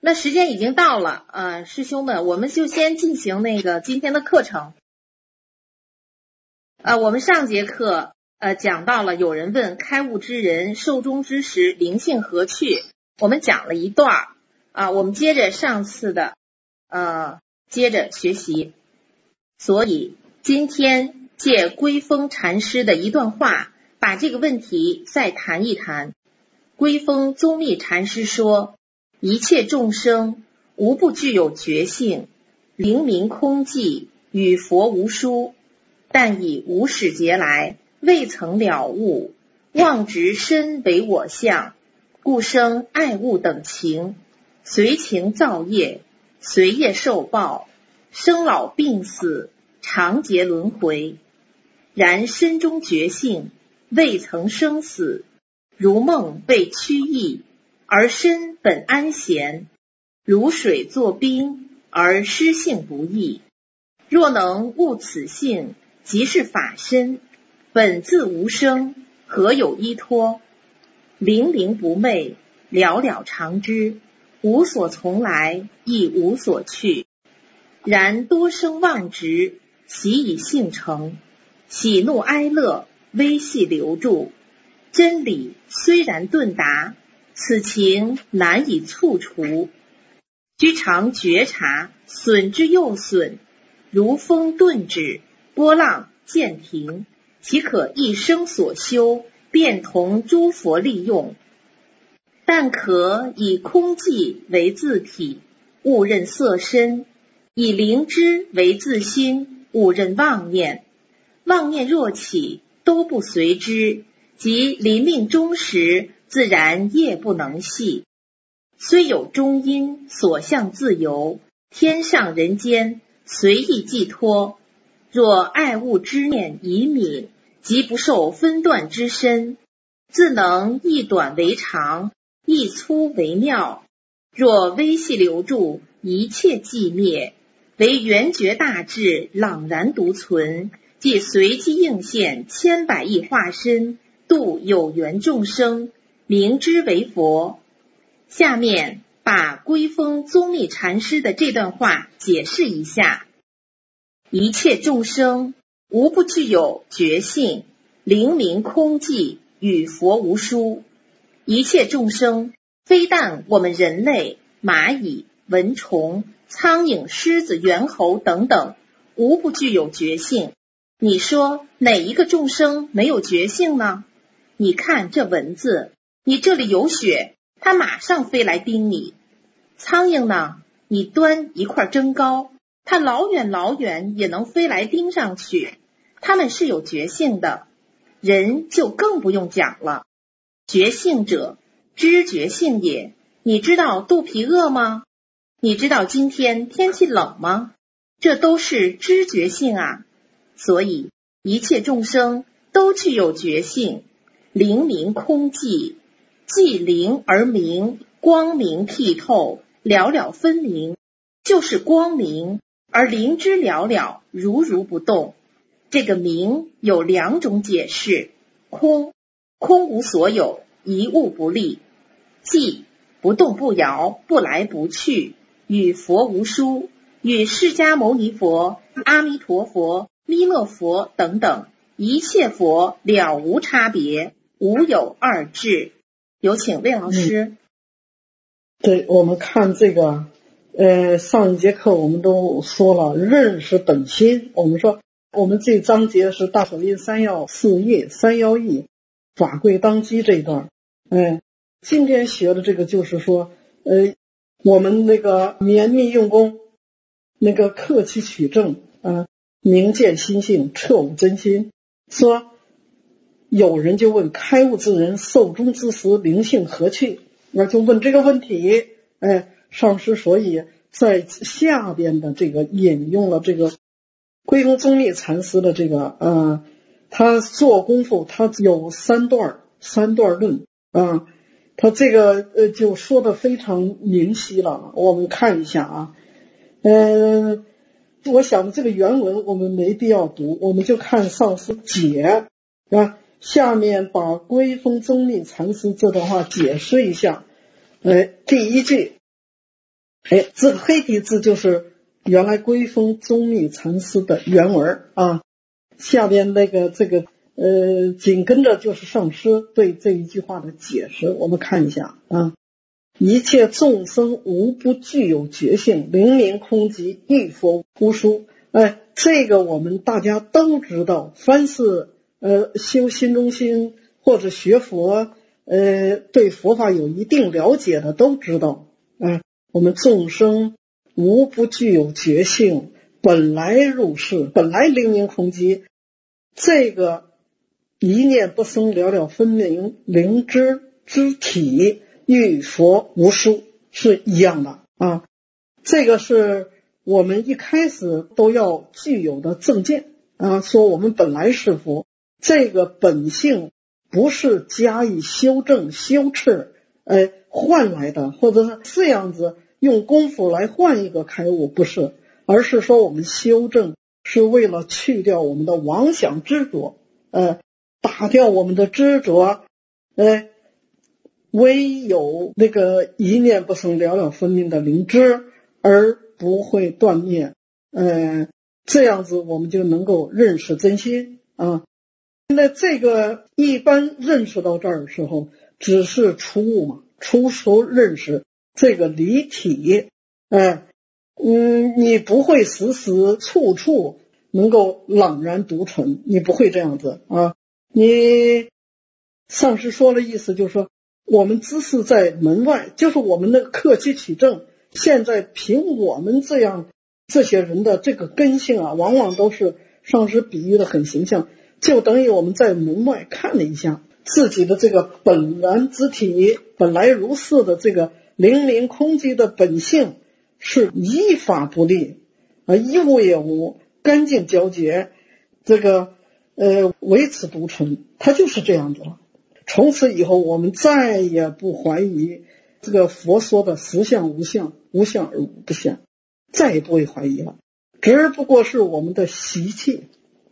那时间已经到了，师兄们，我们就先进行那个今天的课程。我们上节课讲到了，有人问开悟之人寿终之时灵性何去，我们讲了一段我们接着上次的接着学习。所以今天借归峰禅师的一段话，把这个问题再谈一谈。归峰宗密禅师说，一切众生无不具有觉性，灵明空寂，与佛无殊，但以无始劫来未曾了悟，妄执身为我相，故生爱恶等情，随情造业，随业受报，生老病死，常劫轮回。然身中觉性，未曾生死，如梦被驱役，而身本安闲，如水作冰，而失性不易。若能悟此性，即是法身，本自无生，何有依托？灵灵不昧，了了常知，无所从来，亦无所去。然多生妄执，习以性成，喜怒哀乐，微细流注。真理虽然顿达，此情难以促除。须常觉察，损之又损，如风顿止，波浪渐停，岂可一生所修，便同诸佛利用？但可以空寂为自体，误认色身；以灵知为自心，误认妄念。妄念若起，都不随之，即临命终时，自然业不能系。虽有中阴，所向自由，天上人间，随意寄托。若爱恶之念已泯，即不受分段之身，自能一短为长，一粗为妙。若微细流注，一切寂灭，为圆觉大智朗然独存，即随机应现千百亿化身，度有缘众生，名之为佛。下面把归峰宗密禅师的这段话解释一下。一切众生无不具有觉性，灵明空寂，与佛无殊。一切众生非但我们人类、蚂蚁、蚊虫、苍蝇、狮子、猿猴等等无不具有觉性，你说哪一个众生没有觉性呢？你看这蚊子，你这里有血，它马上飞来叮你。苍蝇呢，你端一块蒸糕，它老远老远也能飞来叮上去，它们是有觉性的。人就更不用讲了，觉性者，知觉性也。你知道肚皮饿吗？你知道今天天气冷吗？这都是知觉性啊。所以一切众生都具有觉性，灵明空寂，既灵而明，光明剔透，了了分明，就是光明，而灵之了了，如如不动。这个明有两种解释：空，空无所有，一物不立；寂，不动不摇，不来不去，与佛无殊，与释迦牟尼佛、阿弥陀佛、弥勒佛等等一切佛了无差别，无有二致。有请魏老师。 对，我们看这个上一节课我们都说了认识本心，我们说我们这章节是大手印三要四业三要义法贵当机这一段。今天学的这个就是说我们那个绵密用功，那个克其取证明见心性，彻悟真心。说有人就问开悟之人寿终之时灵性何去，那就问这个问题。上师所以在下边的这个引用了这个归峰宗密禅师的这个他做功夫，他有三段论他这个就说的非常明晰了。我们看一下我想这个原文我们没必要读，我们就看上师解下面把归峰宗密禅师这段话解释一下。第一句， 这个黑体字就是原来归峰宗密禅师的原文啊。下边紧跟着就是上师对这一句话的解释，我们看一下啊。一切众生无不具有觉性，灵明空寂，欲佛无殊。这个我们大家都知道，凡是修心中心或者学佛，对佛法有一定了解的都知道。我们众生无不具有觉性，本来入世，本来灵明空寂。这个一念不生，了了分明，灵知之体与佛无殊，是一样的啊。这个是我们一开始都要具有的正见啊。说我们本来是佛，这个本性不是加以修正修持换来的，或者是这样子用功夫来换一个开悟，不是，而是说我们修正是为了去掉我们的妄想执着，打掉我们的执着，唯有那个一念不生，了了分明的灵知而不会断灭，这样子我们就能够认识真心啊。那这个一般认识到这儿的时候，只是初悟嘛，初熟认识这个离体，你不会时时处处能够朗然独存，你不会这样子啊。你上师说的意思就是说，我们知识在门外，就是我们的客气取证。现在凭我们这些人的这个根性啊，往往都是上师比喻的很形象，就等于我们在门外看了一下自己的这个本然之体，本来如是的这个灵明空寂的本性，是一法不立，一物也无，干净皎洁，这个唯此独存，它就是这样子了。从此以后我们再也不怀疑这个佛说的实相无相，无相而无不相，再也不会怀疑了，只不过是我们的习气。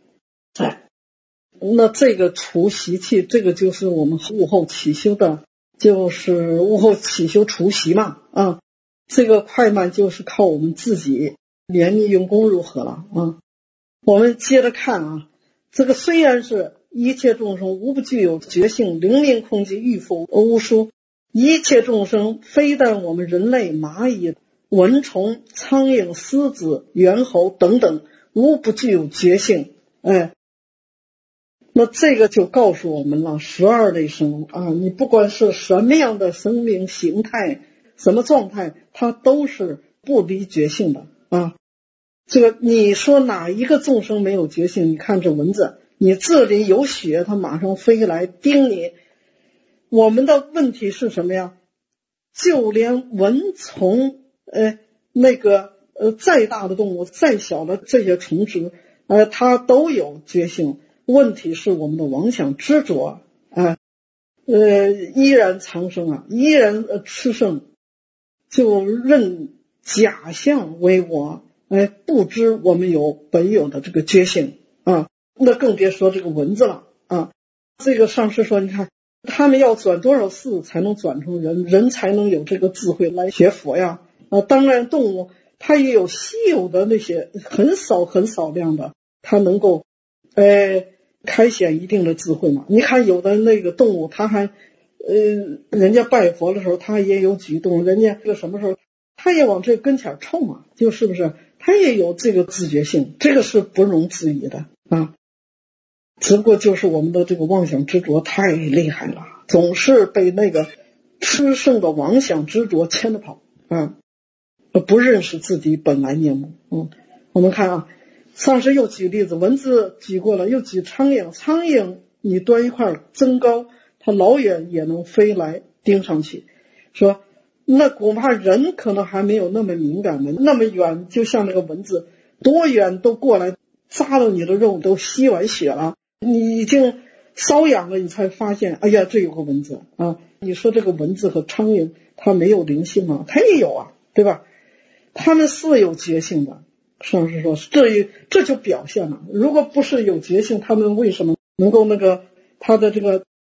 那这个除习气，这个就是我们悟后起修的，就是悟后起修除习嘛啊。这个快慢就是靠我们自己连力用功如何了啊。我们接着看啊，这个虽然是一切众生无不具有觉性，灵明空寂，欲佛无殊。一切众生非但我们人类、蚂蚁、蚊虫、苍蝇、狮子、猿猴等等无不具有觉性，那这个就告诉我们了，12类生物啊，你不管是什么样的生命形态，什么状态，它都是不离觉性的啊。这个你说哪一个众生没有觉性？你看这蚊子，你这里有血，它马上飞来叮你。我们的问题是什么呀？就连蚊虫，再大的动物，再小的这些虫子，它都有觉性。问题是我们的妄想执着依然长生啊，依然炽盛，就认假象为我，不知我们有本有的这个觉性啊。那更别说这个蚊子了啊。这个上师说，你看他们要转多少世才能转成人，人才能有这个智慧来学佛呀。当然动物它也有稀有的那些很少很少量的，它能够开显一定的智慧嘛。你看有的那个动物，它还人家拜佛的时候它也有举动，人家这个什么时候它也往这跟前冲嘛，就是不是它也有这个自觉性，这个是不容置疑的啊。只不过就是我们的这个妄想执着太厉害了，总是被那个炽盛的妄想执着牵着跑啊，不认识自己本来面目。我们看啊，上师又举例子，蚊子举过了，又举苍蝇。苍蝇你端一块增高，它老远也能飞来盯上去。说那恐怕人可能还没有那么敏感的，那么远就像那个蚊子，多远都过来扎到你的肉都吸完血了，你已经瘙痒了，你才发现哎呀这有个蚊子啊。你说这个蚊子和苍蝇它没有灵性吗？它也有啊，对吧？它们是有觉性的。上师说这就表现了，如果不是有觉性，他们为什么能够他的这个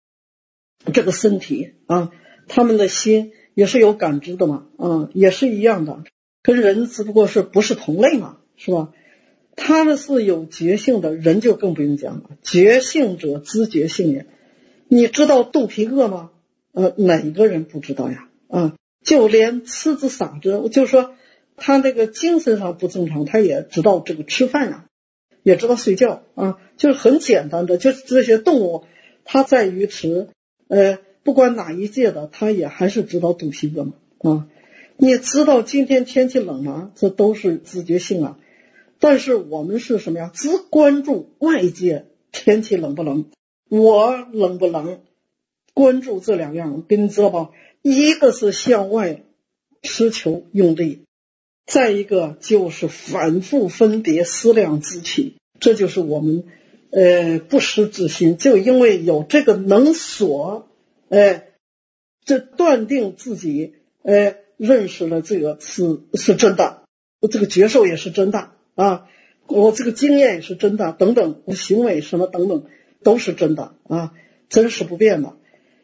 身体啊，他们的心也是有感知的嘛，也是一样的。 跟人只不过是不是同类嘛，是吧？他们是有觉性的，人就更不用讲了。觉性者知觉性也。你知道肚皮饿吗？哪个人不知道呀？就连痴子傻子，就是说他那个精神上不正常，他也知道这个吃饭呀，也知道睡觉啊，就是很简单的，就是这些动物，它在于此，不管哪一界的，它也还是知道肚皮饿嘛啊。你知道今天天气冷吗？这都是自觉性啊。但是我们是什么呀？只关注外界天气冷不冷，我冷不冷，关注这两样，跟你知道吧？一个是向外持求用力，再一个就是反复分别思量自取，这就是我们不失之心，就因为有这个能所，这断定自己认识了这个是真的，这个觉受也是真的啊，我这个经验也是真的，等等，我行为什么等等都是真的啊，真实不变的。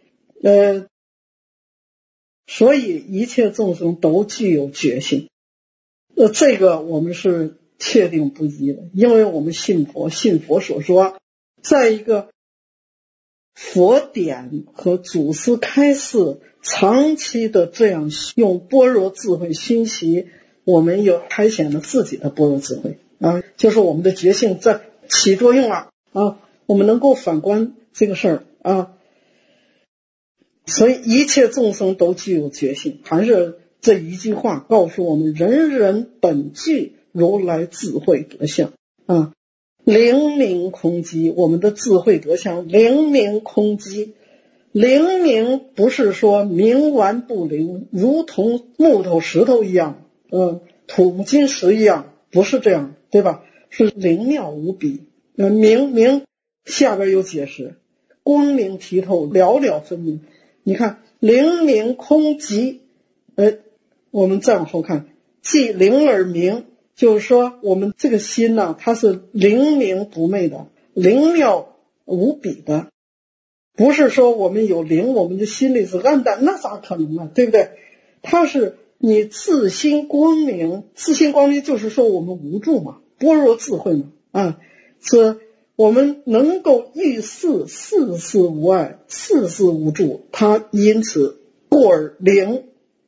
所以一切众生都具有觉性，这个我们是确定不疑的，因为我们信佛，信佛所说，在一个佛典和祖师开示长期的这样用般若智慧熏习，我们有开显了自己的般若智慧啊，就是我们的觉性在起作用了啊，我们能够反观这个事儿啊。所以一切众生都具有觉性，还是这一句话告诉我们，人人本具如来智慧德相啊，灵明空寂，我们的智慧德相灵明空寂。灵明不是说冥顽不灵，如同木头石头一样，土金石一样，不是这样，对吧？是灵妙无比。明下边有解释，光明剔透，了了分明。你看灵明空寂，我们再往后看，即灵而明，就是说我们这个心呢，它是灵明不昧的，灵妙无比的，不是说我们有灵，我们的心里是暗淡，那咋可能啊，对不对？它是你自心光明，自心光明就是说我们无助嘛，般若智慧嘛，是我们能够遇事，事事无碍，事事无助，它因此故而灵，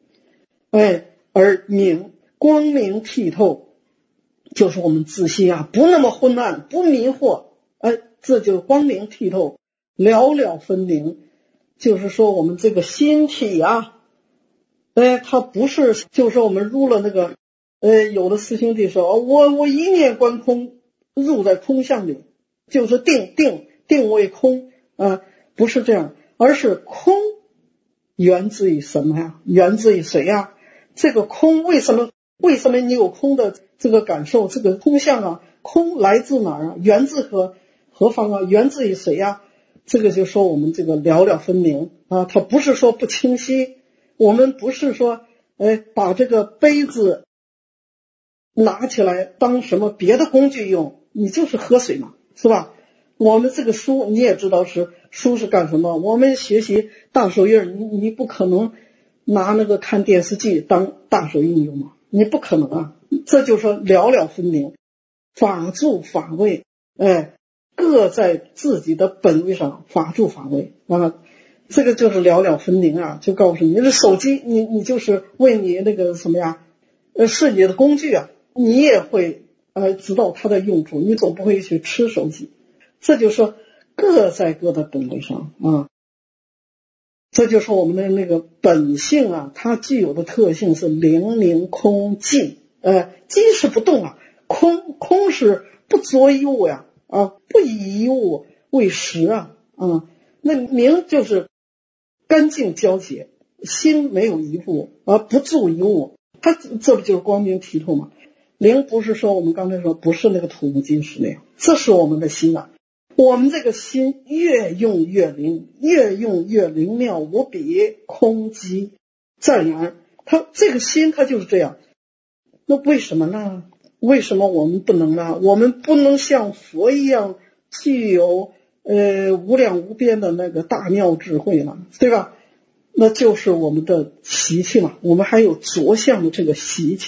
而明，光明剔透，就是我们自心啊，不那么昏暗，不迷惑，这就光明剔透，了了分明，就是说我们这个心体啊，它不是，就是说我们入了那个，有的师兄弟说，我一念观空，入在空相里。就是定为空不是这样，而是空源自于什么呀？源自于谁呀？这个空为什么你有空的这个感受，这个空相啊？空来自哪儿啊？源自何方啊？源自于谁呀？这个就说我们这个了了分明啊，它不是说不清晰，我们不是说把这个杯子拿起来当什么别的工具用，你就是喝水嘛，是吧？我们这个书你也知道书是干什么，我们学习大手印，你不可能拿那个看电视剧当大手印用嘛，你不可能啊。这就说了了分明，法住法位，各在自己的本位上，法住法位啊，这个就是了了分明啊，就告诉你，这手机你就是为你那个什么呀，是你的工具啊，你也会知道它的用处，你总不会去吃手机。这就说各在各的本位上啊，这就说我们的那个本性啊，它具有的特性是灵明空寂，寂是不动啊，空是不着一物呀，不以一物为实啊，那明就是干净交接，心没有一物不住一物，它这不就是光明剔透吗？灵不是说我们刚才说不是那个土木金石那样，这是我们的心啊。我们这个心越用越灵，越用越灵妙无比，空寂湛然，它这个心它就是这样。那为什么呢？为什么我们不能呢？我们不能像佛一样具有无量无边的那个大妙智慧呢，对吧？那就是我们的习气嘛，我们还有着相的这个习气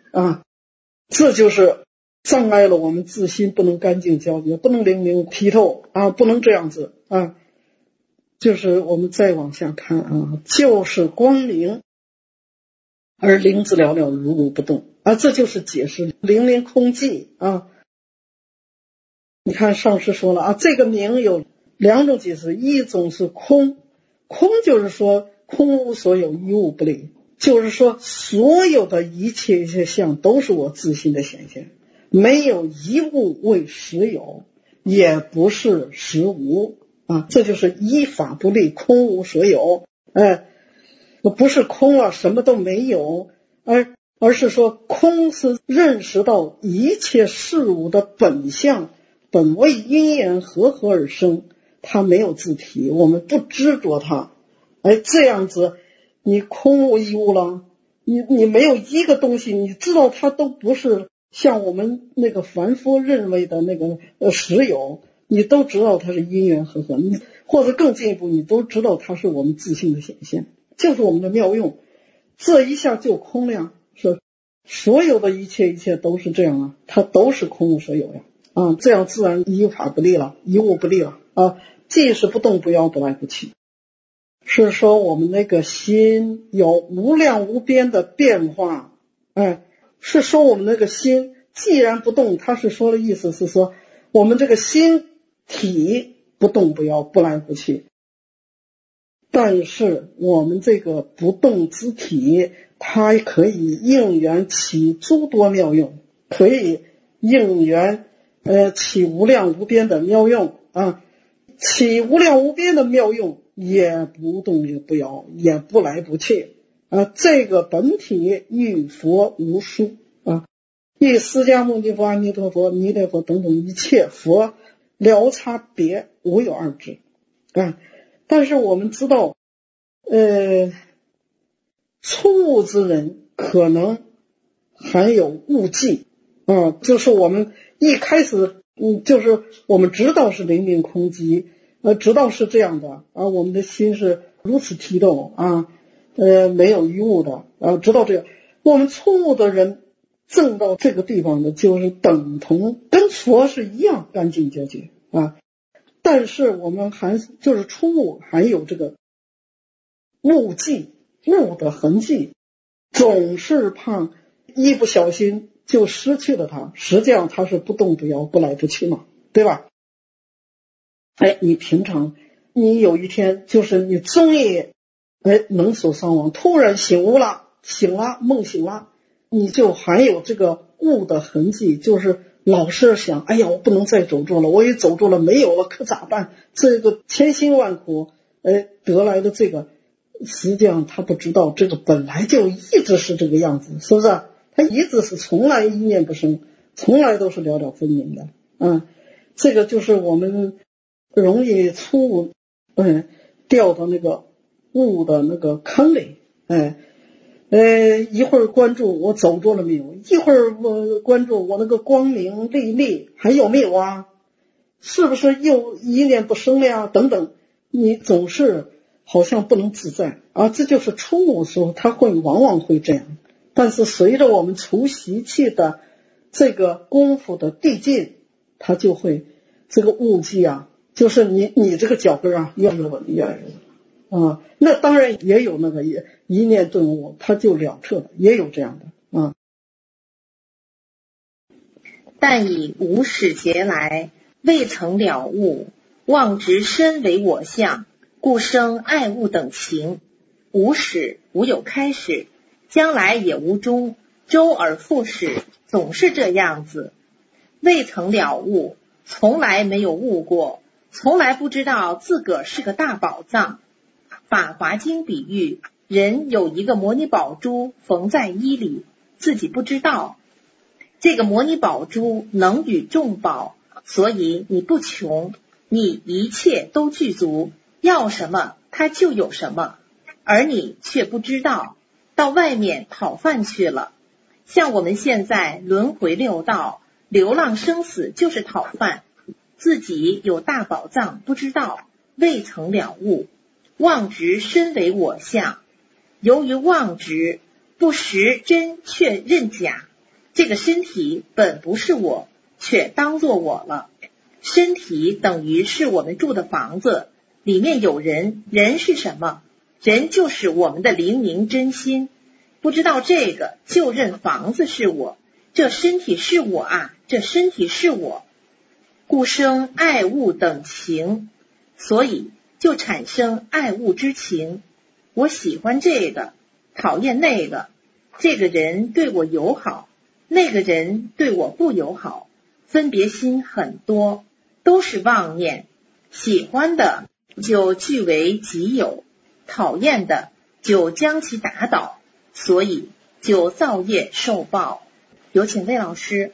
啊，这就是障碍了我们自心不能干净交接，不能灵明剔透啊，不能这样子啊。就是我们再往下看啊，就是光明而灵自了了，如如不动啊，这就是解释灵灵空寂啊。你看上师说了啊，这个明有两种解释，一种是空，空就是说空无所有，一物不立，就是说所有的一切相都是我自心的显现，没有一物为实有，也不是实无啊，这就是依法不立，空无所有。不是空了什么都没有，而是说空是认识到一切事物的本相，本为因缘和合而生，它没有自体，我们不执着它。这样子你空无一物了，你没有一个东西，你知道它都不是像我们那个凡夫认为的那个实有，你都知道它是因缘和合，或者更进一步，你都知道它是我们自性的显现，就是我们的妙用。这一下就空了呀，是所有的一切都是这样啊，它都是空无所有呀啊，这样自然依法不立了，一物不立了啊，既是不动不摇不来不去。是说我们那个心有无量无边的变化，是说我们那个心既然不动，他是说的意思是说我们这个心体不动不摇不来不去，但是我们这个不动之体，它可以应缘起诸多妙用，可以应缘起无量无边的妙用啊，起无量无边的妙用，也不动也不摇，也不来不去啊。这个本体与佛无殊啊，与释迦牟尼佛、阿弥陀佛、弥勒佛等等一切佛了差别无有二致啊。但是我们知道初悟之人可能还有误记啊，就是我们一开始就是我们知道是灵明空寂，知道是这样的啊，我们的心是如此剔透啊，没有一物的啊，知道这个。我们初悟的人证到这个地方的，就是等同跟佛是一样干净交接啊。但是我们还就是初悟还有这个误记误的痕迹，总是怕一不小心就失去了它，实际上它是不动不摇不来不去嘛，对吧？你平常你有一天就是你终于能所伤亡，突然醒了梦醒了，你就还有这个悟的痕迹，就是老是想哎呀我不能再走错了，我也走错了没有了可咋办，这个千辛万苦得来的这个，实际上他不知道这个本来就一直是这个样子，是不是？他一直是从来一念不生，从来都是了了分明的这个就是我们容易初悟掉到那个悟的那个坑里一会儿关注我走错了没有，一会儿我关注我那个光明历历还有没有啊，是不是又一念不生了呀等等，你总是好像不能自在啊，这就是初悟的时候他往往会这样。但是随着我们除习气的这个功夫的递进，他就会这个悟记啊，就是你这个脚跟啊越来越稳越来越稳啊。那当然也有那个一念顿悟他就了彻的，也有这样的啊。 但以无始劫来未曾了悟，妄执身为我相，故生爱恶等情。无始无有开始，将来也无终，周而复始，总是这样子。未曾了悟，从来没有悟过，从来不知道自个儿是个大宝藏。法华经比喻，人有一个摩尼宝珠缝在衣里，自己不知道。这个摩尼宝珠能与众宝，所以你不穷，你一切都具足，要什么它就有什么，而你却不知道，到外面讨饭去了。像我们现在轮回六道，流浪生死就是讨饭，自己有大宝藏不知道，未曾了悟，妄执身为我相。由于妄执不识真却认假， 这个身体本不是我，却当作我了。身体等于是我们住的房子，里面有人，人是什么？人就是我们的灵明真心。不知道这个，就认房子是我，这身体是我啊，这身体是我。故生爱恶等情，所以就产生爱恶之情。我喜欢这个，讨厌那个，这个人对我友好，那个人对我不友好，分别心很多，都是妄念。喜欢的就据为己有，讨厌的就将其打倒，所以就造业受报。有请魏老师。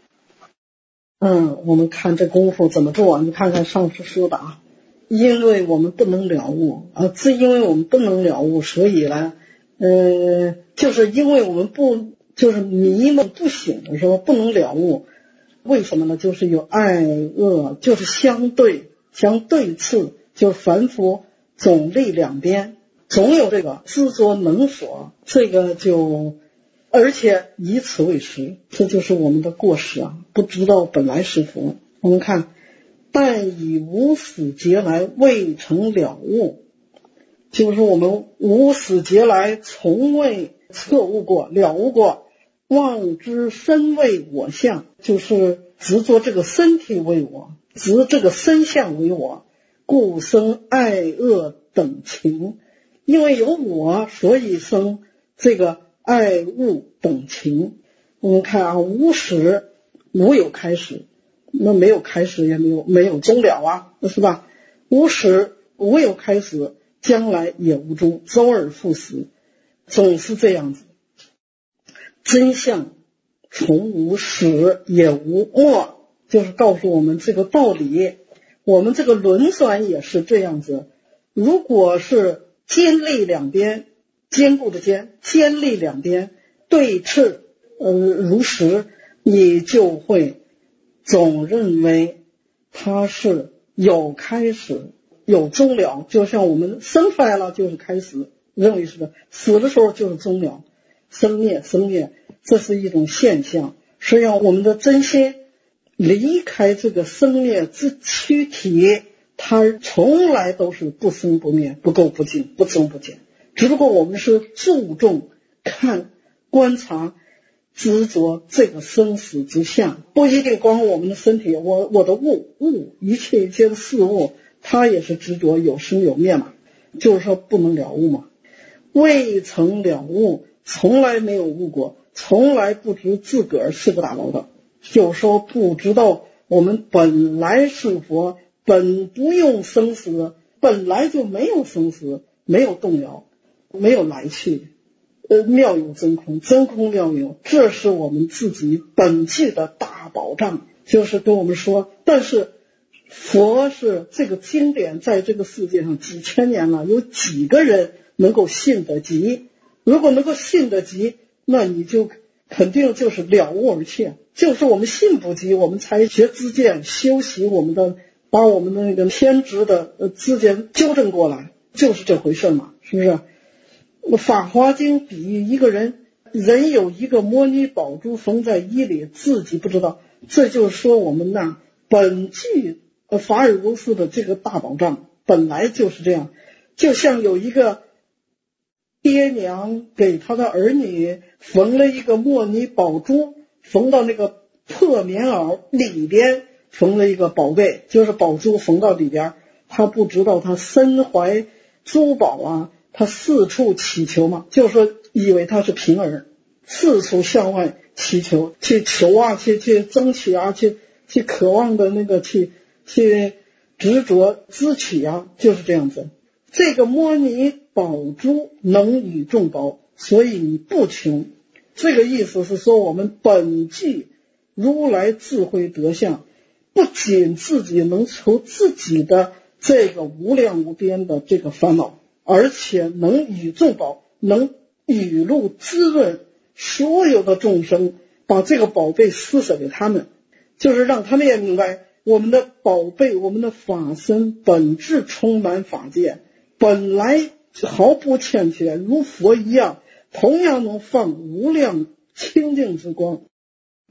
我们看这功夫怎么做，你看看上次说的啊，因为我们不能了悟啊，正因为我们不能了悟，所以呢就是因为我们就是迷梦不醒的时候不能了悟。为什么呢？就是有爱恶，就是相对次，就是凡夫总立两边，总有这个执着能所，这个就而且以此为实，这就是我们的过失啊，不知道本来是佛。我们看，但以无始劫来未曾了悟，就是我们无始劫来从未彻悟过、了悟过，妄知身为我相，就是执着这个身体为我，执这个身相为我，故生爱恶等情。因为有我，所以生这个爱恶等情。我们看啊，无始无有开始，那没有开始也没有终了啊，是吧？无始无有开始，将来也无终，周而复始，总是这样子。真相从无始也无末，就是告诉我们这个道理。我们这个轮转也是这样子，如果是尖利两边，坚固的尖利两边对峙如实，你就会总认为它是有开始有终了，就像我们生出来了就是开始，认为是的，死的时候就是终了，生灭，这是一种现象。实际上我们的真心离开这个生灭之躯体，它从来都是不生不灭，不垢不净，不增不减。只不过我们是注重看观察执着这个生死之相，不一定光我们的身体，我的物一切的事物，它也是执着有生有灭嘛，就是说不能了悟嘛。未曾了悟，从来没有悟过，从来不知自个儿是个大宝的，就说不知道我们本来是佛，本不用生死，本来就没有生死，没有动摇，没有来去，妙有真空，真空妙有，这是我们自己本具的大保障。就是跟我们说，但是佛是这个经典在这个世界上几千年了，有几个人能够信得及？如果能够信得及，那你就肯定就是了悟而切。就是我们信不及，我们才学知见，修习我们的，把我们的那个偏执的知见纠正过来，就是这回事嘛，是不是？法华经比喻一个人有一个摩尼宝珠缝在衣里，自己不知道，这就是说我们那本具法尔如斯的这个大宝藏本来就是这样。就像有一个爹娘给他的儿女缝了一个摩尼宝珠，缝到那个破棉袄里边，缝了一个宝贝，就是宝珠缝到里边，他不知道他身怀珠宝啊，他四处祈求嘛，就是说以为他是平儿，四处向外祈求，去求啊，去争取啊，去渴望的那个去执着支取啊，就是这样子。这个摩尼宝珠能与众宝，所以你不穷。这个意思是说，我们本具如来智慧德相，不仅自己能除自己的这个无量无边的这个烦恼，而且能与众宝，能雨露滋润所有的众生，把这个宝贝施舍给他们，就是让他们也明白我们的宝贝，我们的法身本质充满法界，本来毫不欠缺，如佛一样，同样能放无量清净之光。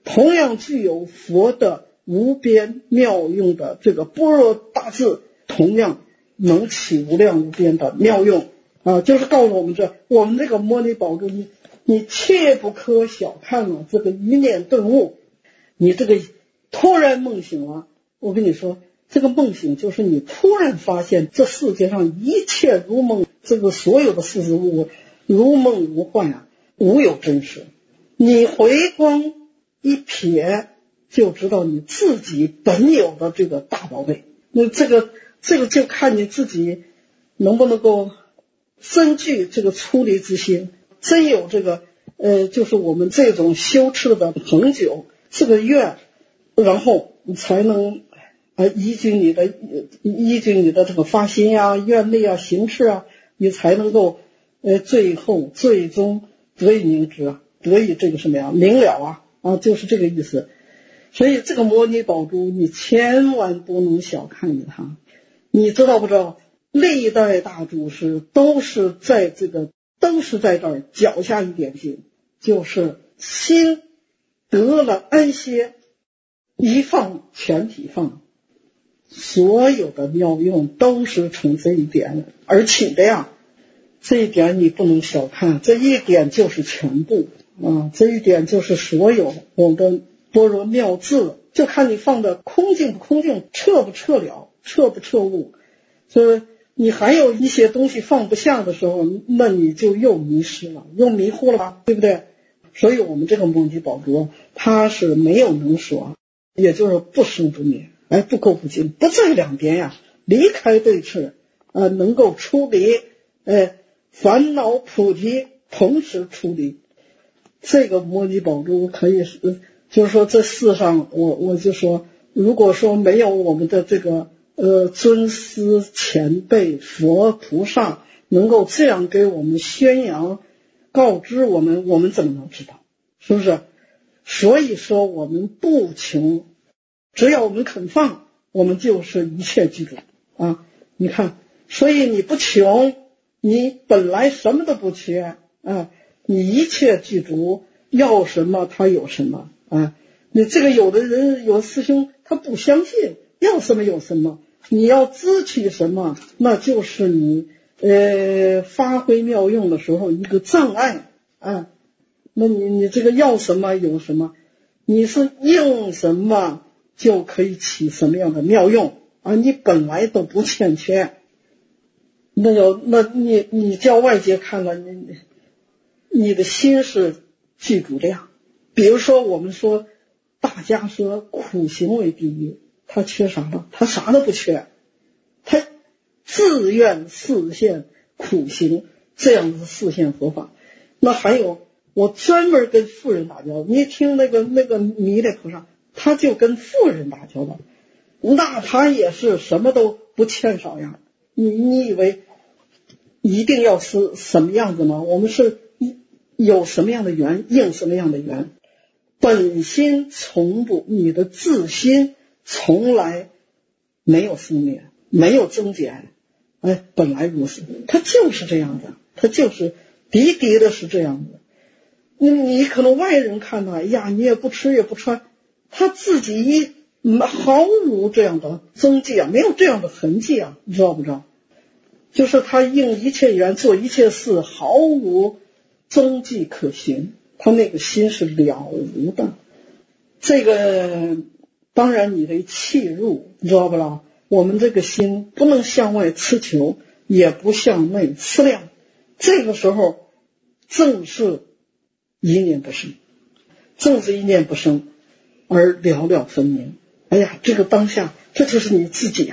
同样具有佛的无边妙用的这个般若大智，同样能起无量无边的妙用就是告诉我们我们这个摩尼宝珠，你切不可小看了这个一念顿悟。你这个突然梦醒了，我跟你说，这个梦醒就是你突然发现这世界上一切如梦，这个所有的事事物物如梦如幻无有真实。你回光一瞥就知道你自己本有的这个大宝贝。那这个就看你自己能不能够真具这个出离之心，真有这个就是我们这种修持的恒久这个愿，然后你才能依据你的这个发心愿力行持你才能够最终得以明知得以这个什么明了就是这个意思。所以这个摩尼宝珠你千万不能小看它。你知道不知道历代大祖师都是在这儿脚下一点心，就是心得了安歇，一放全体放，所有的妙用都是从这一点而起的这一点你不能小看，这一点就是全部这一点就是所有我们的般若妙智，就看你放的空净不空净，彻不彻了，彻不彻悟。所以你还有一些东西放不下的时候，那你就又迷失了，又迷糊了吧，对不对？所以我们这个摩尼宝珠它是没有能所，也就是不生不灭，不垢不净，不在两边离开对峙能够出离烦恼菩提，同时出离。这个摩尼宝珠可以就是说这世上我就说，如果说没有我们的这个尊师前辈佛菩萨能够这样给我们宣扬告知我们怎么能知道，是不是？所以说我们不穷，只要我们肯放，我们就是一切具足你看，所以你不穷，你本来什么都不缺你一切具足，要什么他有什么你这个有的人有师兄他不相信，要什么有什么，你要支取什么，那就是你发挥妙用的时候一个障碍那你这个要什么有什么，你是应什么就可以起什么样的妙用你本来都不欠缺。那你叫外界看了，你的心是具足的比如说我们说大家说苦行为第一，他缺啥了？他啥都不缺，他自愿示现苦行这样子示现佛法。那还有我专门跟富人打交道，你听那个弥勒菩萨，他就跟富人打交道，那他也是什么都不欠少你以为一定要是什么样子吗？我们是有什么样的缘应什么样的缘，本心从不，你的自心从来没有生灭，没有增减本来如是，它就是这样的，它就是的的是这样的。你可能外人看他你也不吃也不穿，他自己毫无这样的踪迹没有这样的痕迹你知道不知道？就是他应一切缘做一切事，毫无踪迹可循，他那个心是了无的。这个当然你得契入，你知道不知道？我们这个心不能向外痴求，也不向内思量，这个时候正是一念不生，正是一念不生而了了分明。这个当下这就是你自己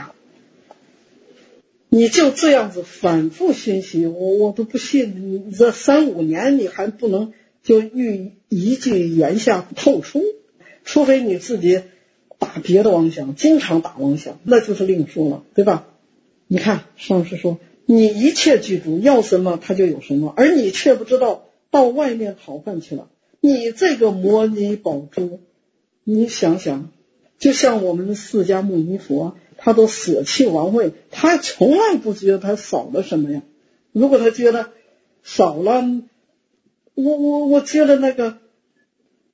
你就这样子反复熏习，我都不信你这3-5年你还不能就遇一句言下透出，除非你自己打别的妄想，经常打妄想，那就是另说了，对吧？你看上师说你一切具足，要什么他就有什么，而你却不知道到外面讨饭去了。你这个摩尼宝珠，你想想，就像我们释迦牟尼佛，他都舍弃王位，他从来不觉得他少了什么呀。如果他觉得少了，我觉得那个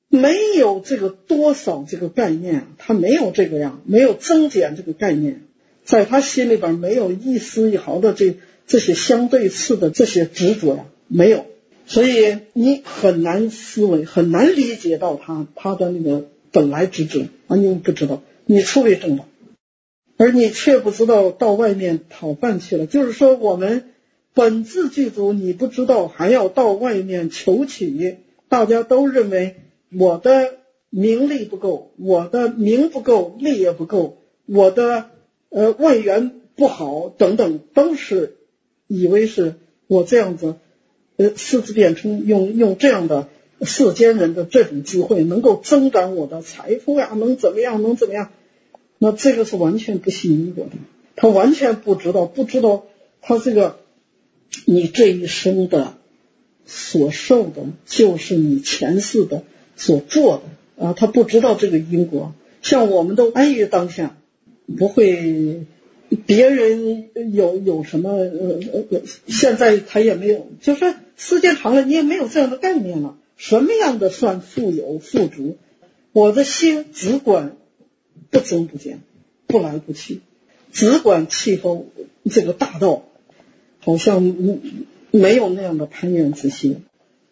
没有这个多少这个概念，他没有这个样，没有增减这个概念，在他心里边没有一丝一毫的这些相对次的这些执着呀，没有。所以你很难思维，很难理解到他的那个本来之智啊，你不知道，你除非正道，而你却不知道到外面讨饭去了。就是说我们本自具足，你不知道还要到外面求取，大家都认为我的名利不够，我的名不够，利也不够，我的外缘不好等等，都是以为是我这样子四字变成用这样的世间人的这种智慧能够增长我的财富呀，能怎么样，那这个是完全不信因果的，他完全不知道他这个你这一生的所受的就是你前世的所做的啊，他不知道这个因果。像我们都安于当下，不会别人有什么现在他也没有，就是时间长了你也没有这样的概念了，什么样的算富有富足，我的心只管不增不减，不来不去，只管契合这个大道，好像没有那样的攀缘之心。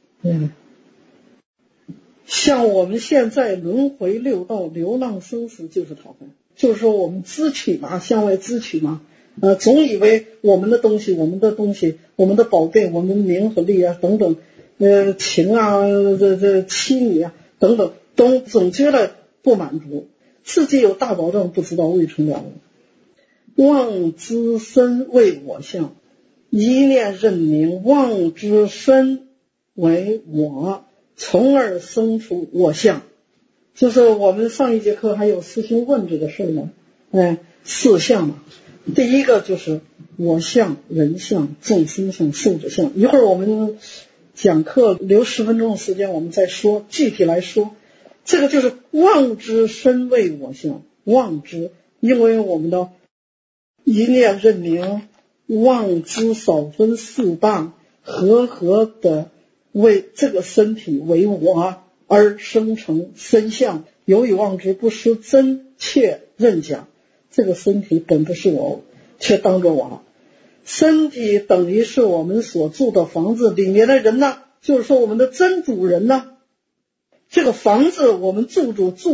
像我们现在轮回六道流浪生死就是讨饭，就是说我们支取嘛，向外支取嘛，总以为我们的东西，我们的宝贝，我们的名和利啊等等，情啊，这妻女啊等等，都总觉得不满足，自己有大保障，不知道未成了悟。妄之身为我相，一念认明妄之身为我，从而生出我相。就是我们上一节课还有师兄问这个事呢，四相嘛，第一个就是我相、人相、众生相、寿者相。一会儿我们讲课留10分钟的时间，我们再说具体来说。这个就是妄之身为我相，妄之，因为我们的一念认明妄之少分四大，合的为这个身体为我而生成身相，由于妄之不失真切认假，这个身体本不是我，却当着我了。身体等于是我们所住的房子里面的人呢，就是说我们的真主人呢。这个房子我们住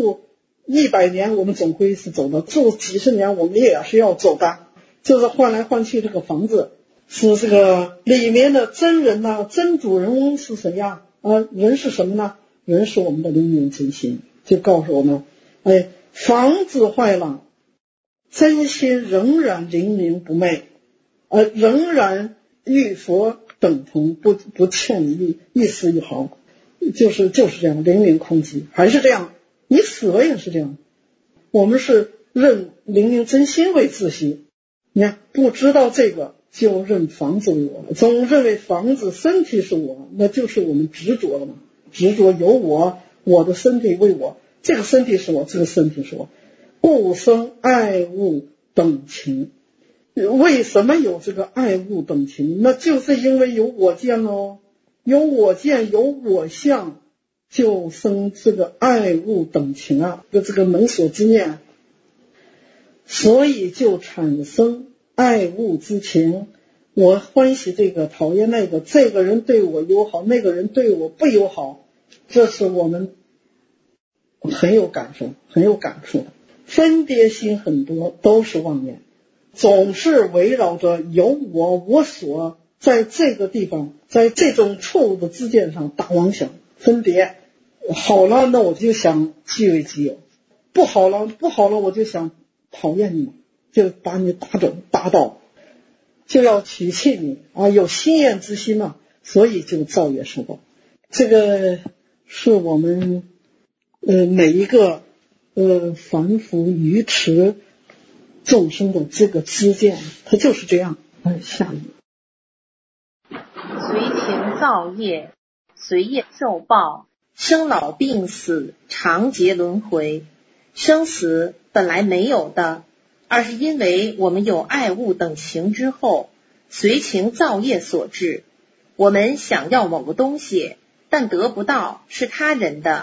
100年，我们总归是走的；住几十年，我们也是要走的。就是换来换去，这个房子是这个里面的真人呐，真主人翁是谁呀？人是什么呢？人是我们的灵明真心，就告诉我们，房子坏了，真心仍然灵明不昧，仍然与佛等同，不欠一丝一毫。就是这样，灵明空寂，还是这样，你死了也是这样。我们是认灵明真心为自心，你看不知道这个就认房子为我，总认为房子身体是我，那就是我们执着了嘛，执着有我的身体为我，这个身体是我，这个身体是我，故生爱恶等情。为什么有这个爱恶等情？那就是因为有我见哦，有我见，有我相，就生这个爱恶等情啊，这个能所之念，所以就产生爱恶之情。我欢喜这个，讨厌那个，这个人对我友好，那个人对我不友好，这是我们很有感受的。分别心很多，都是妄念，总是围绕着有我所，在这个地方，在这种错误的知见上打妄想分别。好了，那我就想据为己有；不好了，我就想讨厌你，就把你打走打倒，就要取弃你啊！有心厌之心嘛，所以就造业受报。这个是我们每一个凡夫愚痴众生的这个知见，它就是这样。下一个。 随情造业，随业受报，生老病死，常劫轮回。生死本来没有的，而是因为我们有爱恶等情之后，随情造业所致。我们想要某个东西，但得不到，是他人的，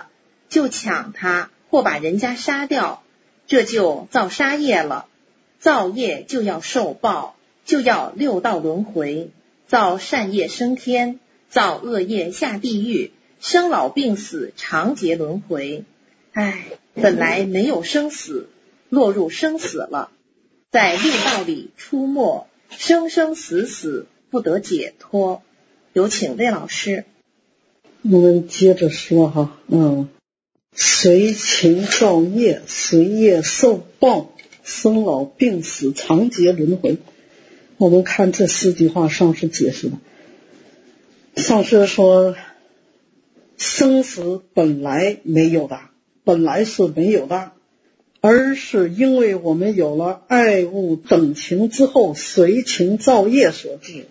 就抢他或把人家杀掉，这就造杀业了。造业就要受报，就要六道轮回，造善业升天，造恶业下地狱，生老病死常劫轮回。本来没有生死，落入生死了，在六道里出没，生生死死不得解脱。有请魏老师。 我们接着说哈，随情造业，随业受报，生老病死常劫轮回。我们看这4句话上师解释的。上师说，生死本来没有的，本来是没有的，而是因为我们有了爱物等情之后，随情造业所致。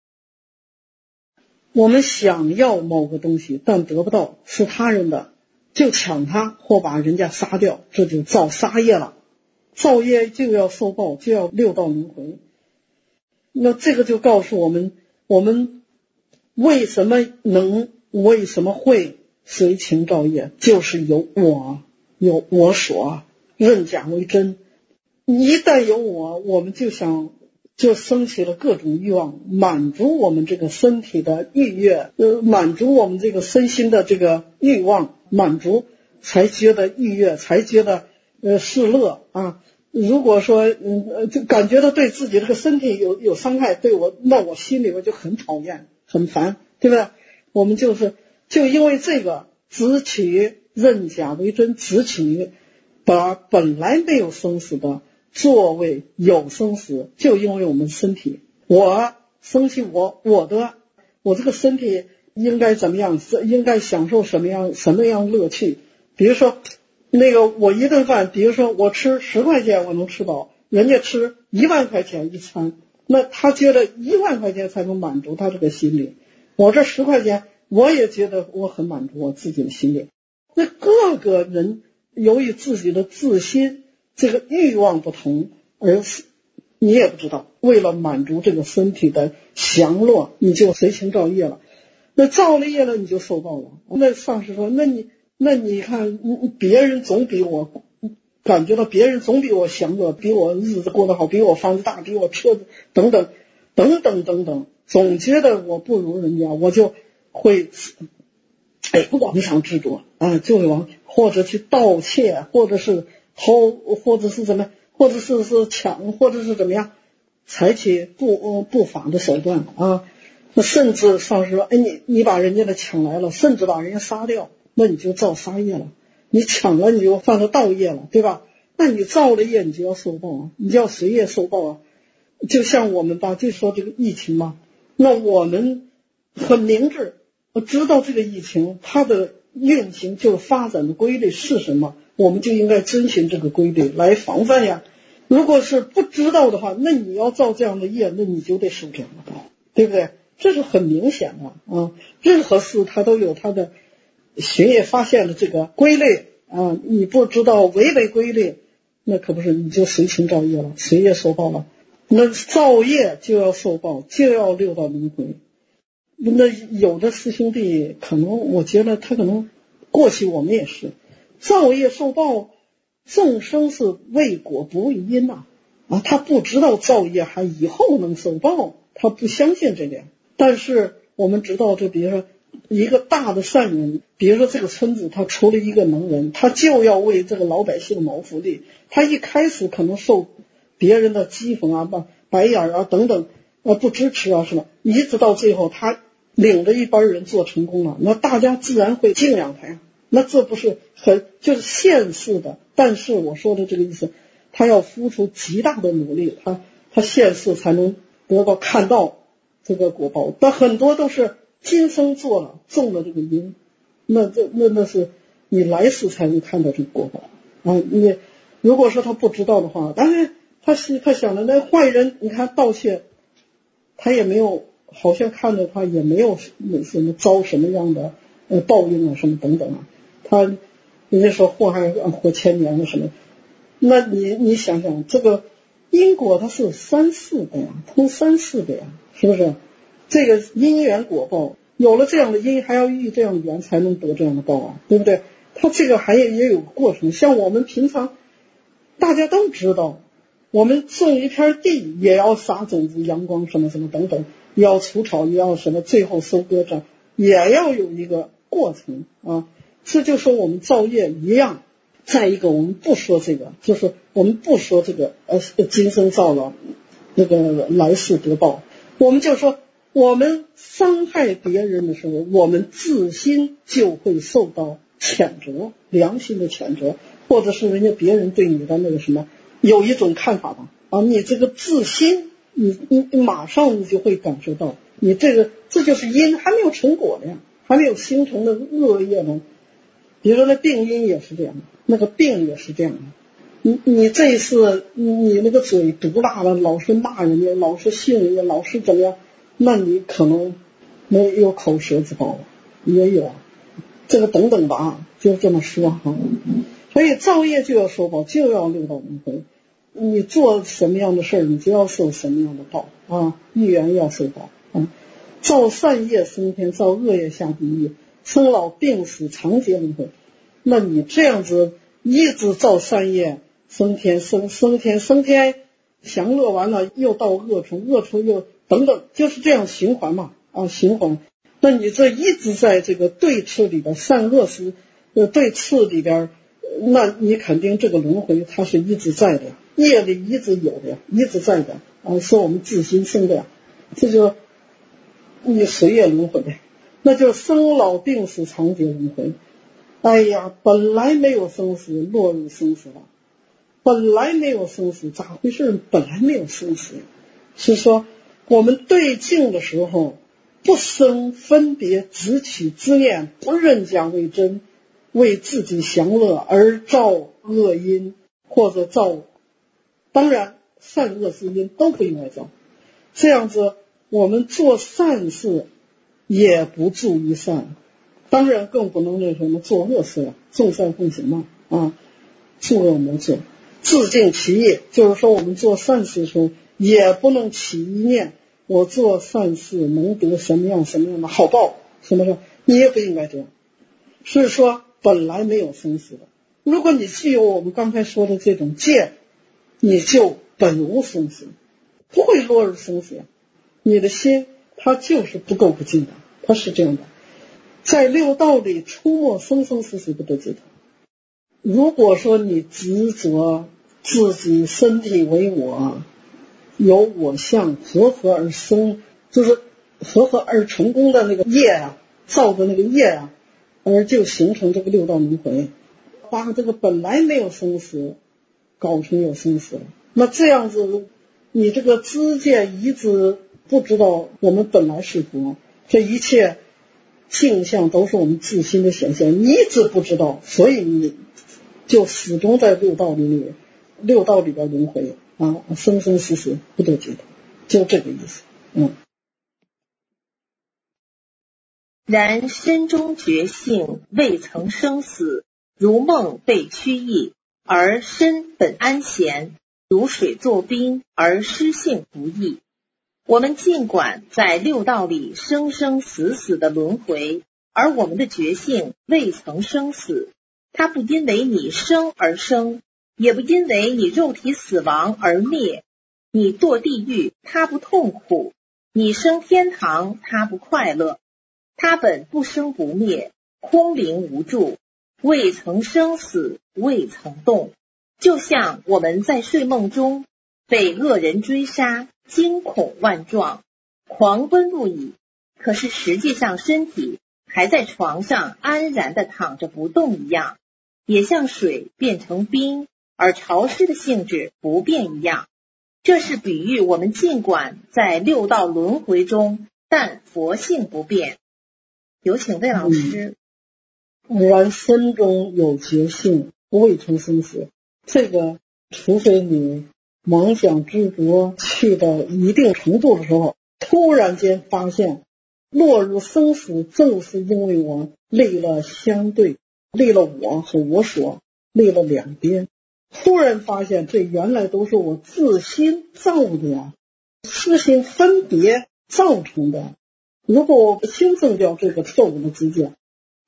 我们想要某个东西，但得不到，是他人的，就抢他或把人家杀掉，这就造杀业了。造业就要受报，就要六道轮回。那这个就告诉我们，我们为什么会随情造业，就是有我所，认假为真。一旦有我们就升起了各种欲望，满足我们这个身体的愉悦，满足我们这个身心的这个欲望，满足才觉得愉悦，才觉得是乐啊。如果说就感觉到对自己这个身体有伤害，那我心里边就很讨厌很烦，对不对？我们就因为这个执取认假为真，执取把本来没有生死的作为有生死，就因为我们身体，我生气我这个身体应该怎么样，应该享受什么样乐趣。比如说我一顿饭，比如说我吃10块钱我能吃饱，人家吃1万块钱一餐，那他觉得1万块钱才能满足他这个心理，我这10块钱我也觉得我很满足我自己的心理。那各个人由于自己的自心这个欲望不同，而你也不知道，为了满足这个身体的享乐，你就随情造业了。那造了业了，你就受报了。那上师说，那你看，别人总比我感觉到别人总比我享乐，比我日子过得好，比我房子大，比我车子等等，总觉得我不如人家，我就会往上执着啊，就会或者去盗窃，或者是偷，或者是怎么，或者是抢，或者是怎么样，采取不法的手段啊。那甚至上师说，你把人家的抢来了，甚至把人家杀掉，那你就造杀业了。你抢了，你就犯了盗业了，对吧？那你造了业，你就要受报啊，你就要随业受报啊。就像我们就说这个疫情嘛，那我们很明智，我知道这个疫情它的运行就发展的规律是什么，我们就应该遵循这个规律来防范呀。如果是不知道的话，那你要造这样的业，那你就得受这样的报，对不对？这是很明显的啊。任何事它都有它的巡业发现的这个规律啊，你不知道违背规律，那可不是，你就随情造业了，随业受报了。那造业就要受报，就要六道轮回。那有的师兄弟可能，我觉得他可能过去我们也是造业受报，众生是为果不为因啊，他不知道造业还以后能受报，他不相信这点。但是我们知道，比如说一个大的善人，比如说这个村子他出了一个能人，他就要为这个老百姓谋福利，他一开始可能受别人的讥讽啊、白眼啊等等不支持啊什么，一直到最后他领着一帮人做成功了，那大家自然会敬仰他呀。那这不是就是现世的，但是我说的这个意思，他要付出极大的努力，他现世才能得到看到这个果报。但很多都是今生做了种了这个因，那是你来世才能看到这个果报啊。你如果说他不知道的话，当然他想的那坏人，你看盗窃，他也没有，好像看着他也没有什么遭什么样的报应啊什么等等啊，人家说祸害活1000年啊什么，那你想想这个因果它是3、4个呀，通3、4个呀，是不是？这个因缘果报，有了这样的因，还要遇这样的缘，才能得这样的报啊，对不对？ 它这个也有过程。像我们平常大家都知道，我们种一片地也要撒种子、阳光什么什么等等，也要除草，也要什么，最后收割，这也要有一个过程啊。这就说我们造业一样。再一个，我们不说这个，就是我们不说这个今生造了那个来世得报，我们就说我们伤害别人的时候，我们自心就会受到谴责，良心的谴责，或者是人家别人对你的那个什么有一种看法吧啊，你这个自心，你马上你就会感受到，你这就是因还没有成果的呀，还没有形成的恶业呢。比如说那病因也是这样的，那个病也是这样的。你这一次你那个嘴毒辣了，老是骂人家，老是信人家，老是怎么样，那你可能没有口舌之报，也有这个等等吧啊，就这么说哈。所以造业就要受报，就要六道轮回。你做什么样的事儿，你就要受什么样的报啊，一元要受报啊。造善业升天，造恶业下地狱，生老病死长劫轮回。那你这样子一直造善业升天，升天，享乐完了又到恶处，恶处又等等，就是这样循环嘛啊，循环。那你这一直在这个对峙里边，善恶是对峙里边，那你肯定这个轮回它是一直在的呀，业力一直有的呀，一直在的啊，是我们自心生的呀，这就你随业轮回呗，那就生老病死长劫轮回。哎呀，本来没有生死，落入生死了。本来没有生死，咋回事？本来没有生死，是说我们对境的时候，不生分别执取之念，不认假为真，为自己享乐而造恶因，或者造，当然善恶之因都不应该造。这样子，我们做善事也不注意善。当然更不能那什么做恶事了，众善奉行嘛啊，诸恶莫作，自净其业。就是说我们做善事的时候，也不能起一念我做善事能得什么样的好报，什么的，你也不应该这样。是说本来没有生死的，如果你具有我们刚才说的这种戒，你就本无生死，不会落入生死呀。你的心它就是不垢不净的，它是这样的。在六道里出没生生死死不得解脱。如果说你执着自己身体为我，有我相，合合而生，就是合合而成功的那个业啊，造的那个业啊，而就形成这个六道轮回，把这个本来没有生死搞成有生死了。那这样子你这个知见一直不知道我们本来是佛，这一切镜像都是我们自心的显现，你一直不知道，所以你就始终在六道里边轮回啊，生生死死不得解脱，就这个意思。 然身中觉性未曾生死，如梦被驱役，而身本安闲，如水作冰，而失性不易。我们尽管在六道里生生死死的轮回，而我们的觉性未曾生死，它不因为你生而生，也不因为你肉体死亡而灭。你堕地狱，它不痛苦；你升天堂，它不快乐。它本不生不灭，空灵无助，未曾生死，未曾动。就像我们在睡梦中被恶人追杀，惊恐万状，狂奔不已，可是实际上身体还在床上安然地躺着不动一样，也像水变成冰而潮湿的性质不变一样。这是比喻我们尽管在六道轮回中，但佛性不变。有请魏老师。 然身中有觉性，不未曾生死，这个除非你妄想执着去到一定程度的时候，突然间发现落入生死，正是因为我立了相对，立了我和我所，立了两边，突然发现这原来都是我自心造的呀，私心分别造成的。如果我心证掉这个错误的知见，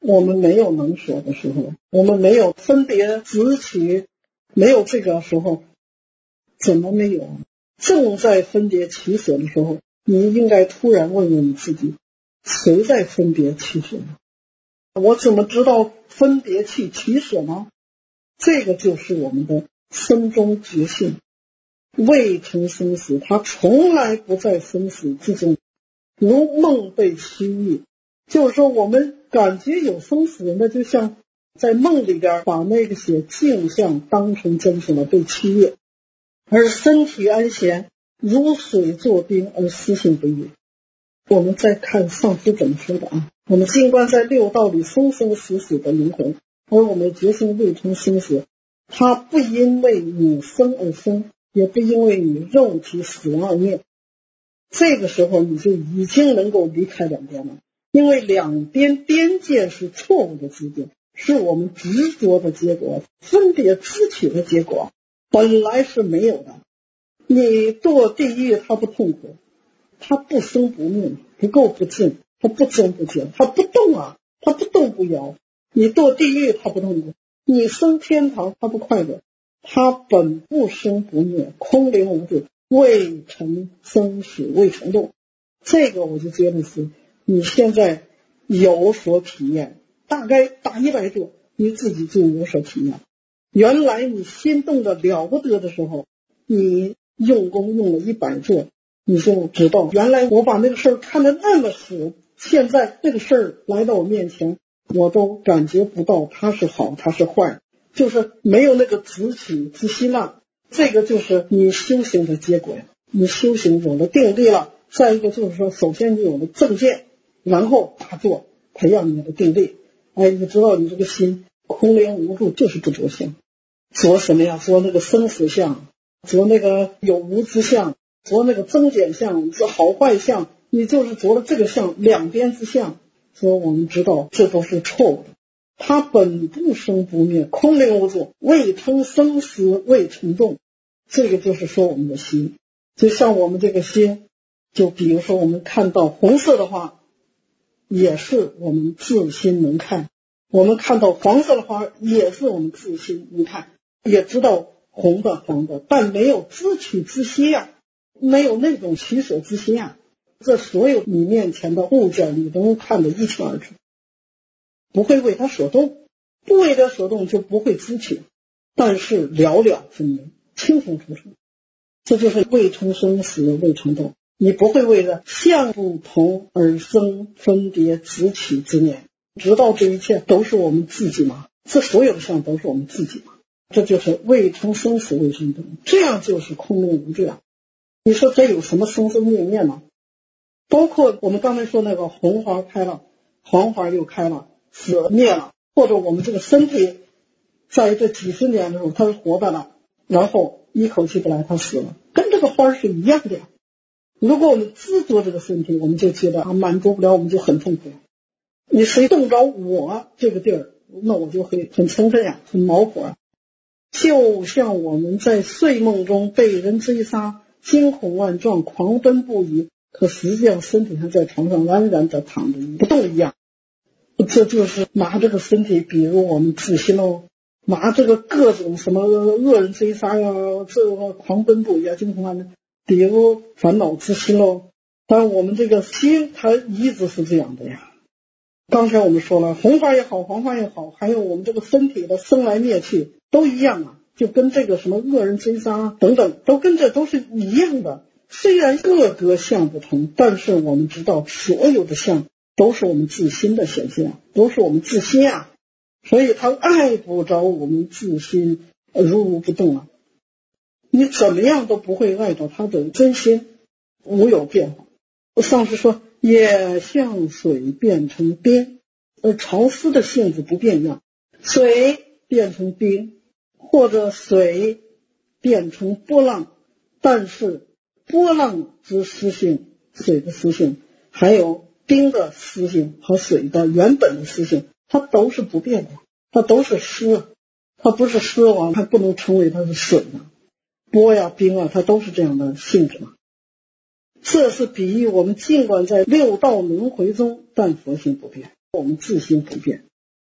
我们没有能所的时候，我们没有分别执取，没有这个时候，怎么没有？正在分别取舍的时候，你应该突然问问你自己，谁在分别取舍呢？我怎么知道分别去取舍呢？这个就是我们的生中觉性，未成生死，他从来不在生死之中，如梦被虚忆。就是说我们感觉有生死，那就像在梦里边把那个些镜像当成真实的被取悦，而身体安闲，如水作冰，而思性不移。我们再看上师怎么说的啊？我们尽管在六道里生生死死的轮回，而我们觉性未成生死，它不因为你生而生，也不因为你肉体死亡而灭。这个时候你就已经能够离开两边了，因为两边边界是错误的支点，是我们执着的结果，分别支取的结果，本来是没有的。你堕地狱它不痛苦，它不生不灭，不垢不净，它不增不减，它不动啊，它不动不摇。你堕地狱它不痛苦，你升天堂它不快乐，它本不生不灭，空灵无助，未成生死未成动。这个我就觉得是你现在有所体验，大概打100坐你自己就有所体验。原来你心动的了不得的时候，你用功用了100坐，你就知道原来我把那个事儿看得那么死，现在这个事儿来到我面前，我都感觉不到它是好它是坏，就是没有那个执取之心了。这个就是你修行的结果，你修行有了定力了。再一个就是说，首先你有了正见，然后打坐培养你的定力。你知道你这个心空灵无助，就是不着相。着什么呀？着那个生死相，着那个有无之相，着那个增减相，着好坏相，你就是着了这个相，两边之相。所以我们知道这都是错误的。它本不生不灭，空灵无助，未成生死未成动。这个就是说我们的心，就像我们这个心，就比如说我们看到红色的花，也是我们自心能看；我们看到黄色的花，也是我们自心能看，也知道红的黄的，但没有知取之心啊，没有那种取舍之心啊。这所有你面前的物件，你都看得一清二楚，不会为它所动，不为它所动就不会知取，但是了了分明，清清楚楚。这就是未成生死未成动，你不会为了相不同而生分别执取之念，知道这一切都是我们自己嘛，这所有的相都是我们自己嘛，这就是未成生死未成动，这样就是空灵无罪啊。你说这有什么生生灭灭呢？包括我们刚才说那个红花开了，黄花又开了，死了灭了，或者我们这个身体在这几十年的时候它是活的了，然后一口气不来它死了，跟这个花是一样的。如果我们执着这个身体，我们就觉得满足不了，我们就很痛苦。你谁动着我这个地儿，那我就会很兴奋呀，很恼火啊。就像我们在睡梦中被人追杀，惊恐万状，狂奔不已，可实际上身体还在床上安然地躺着不动一样。这就是拿这个身体比如我们自心喽，拿这个各种什么恶人追杀呀，这个狂奔不已啊，惊恐万状，比如烦恼之心喽。但我们这个心它一直是这样的呀。刚才我们说了，红花也好，黄花也好，还有我们这个身体的生来灭去都一样啊，就跟这个什么恶人追杀等等都跟这都是一样的。虽然各个相不同，但是我们知道所有的相都是我们自心的显现，都是我们自心啊，所以他碍不着我们自心如不动啊。你怎么样都不会碍着他的真心，无有变化。上师说也像水变成冰，而潮湿的性质不变样，水变成冰，或者水变成波浪，但是波浪之湿性，水的湿性，还有冰的湿性和水的原本的湿性，它都是不变的，它都是湿，它不是湿完它不能成为它是水呢。波呀冰啊，它都是这样的性质嘛。这是比喻我们尽管在六道轮回中，但佛性不变，我们自心不变。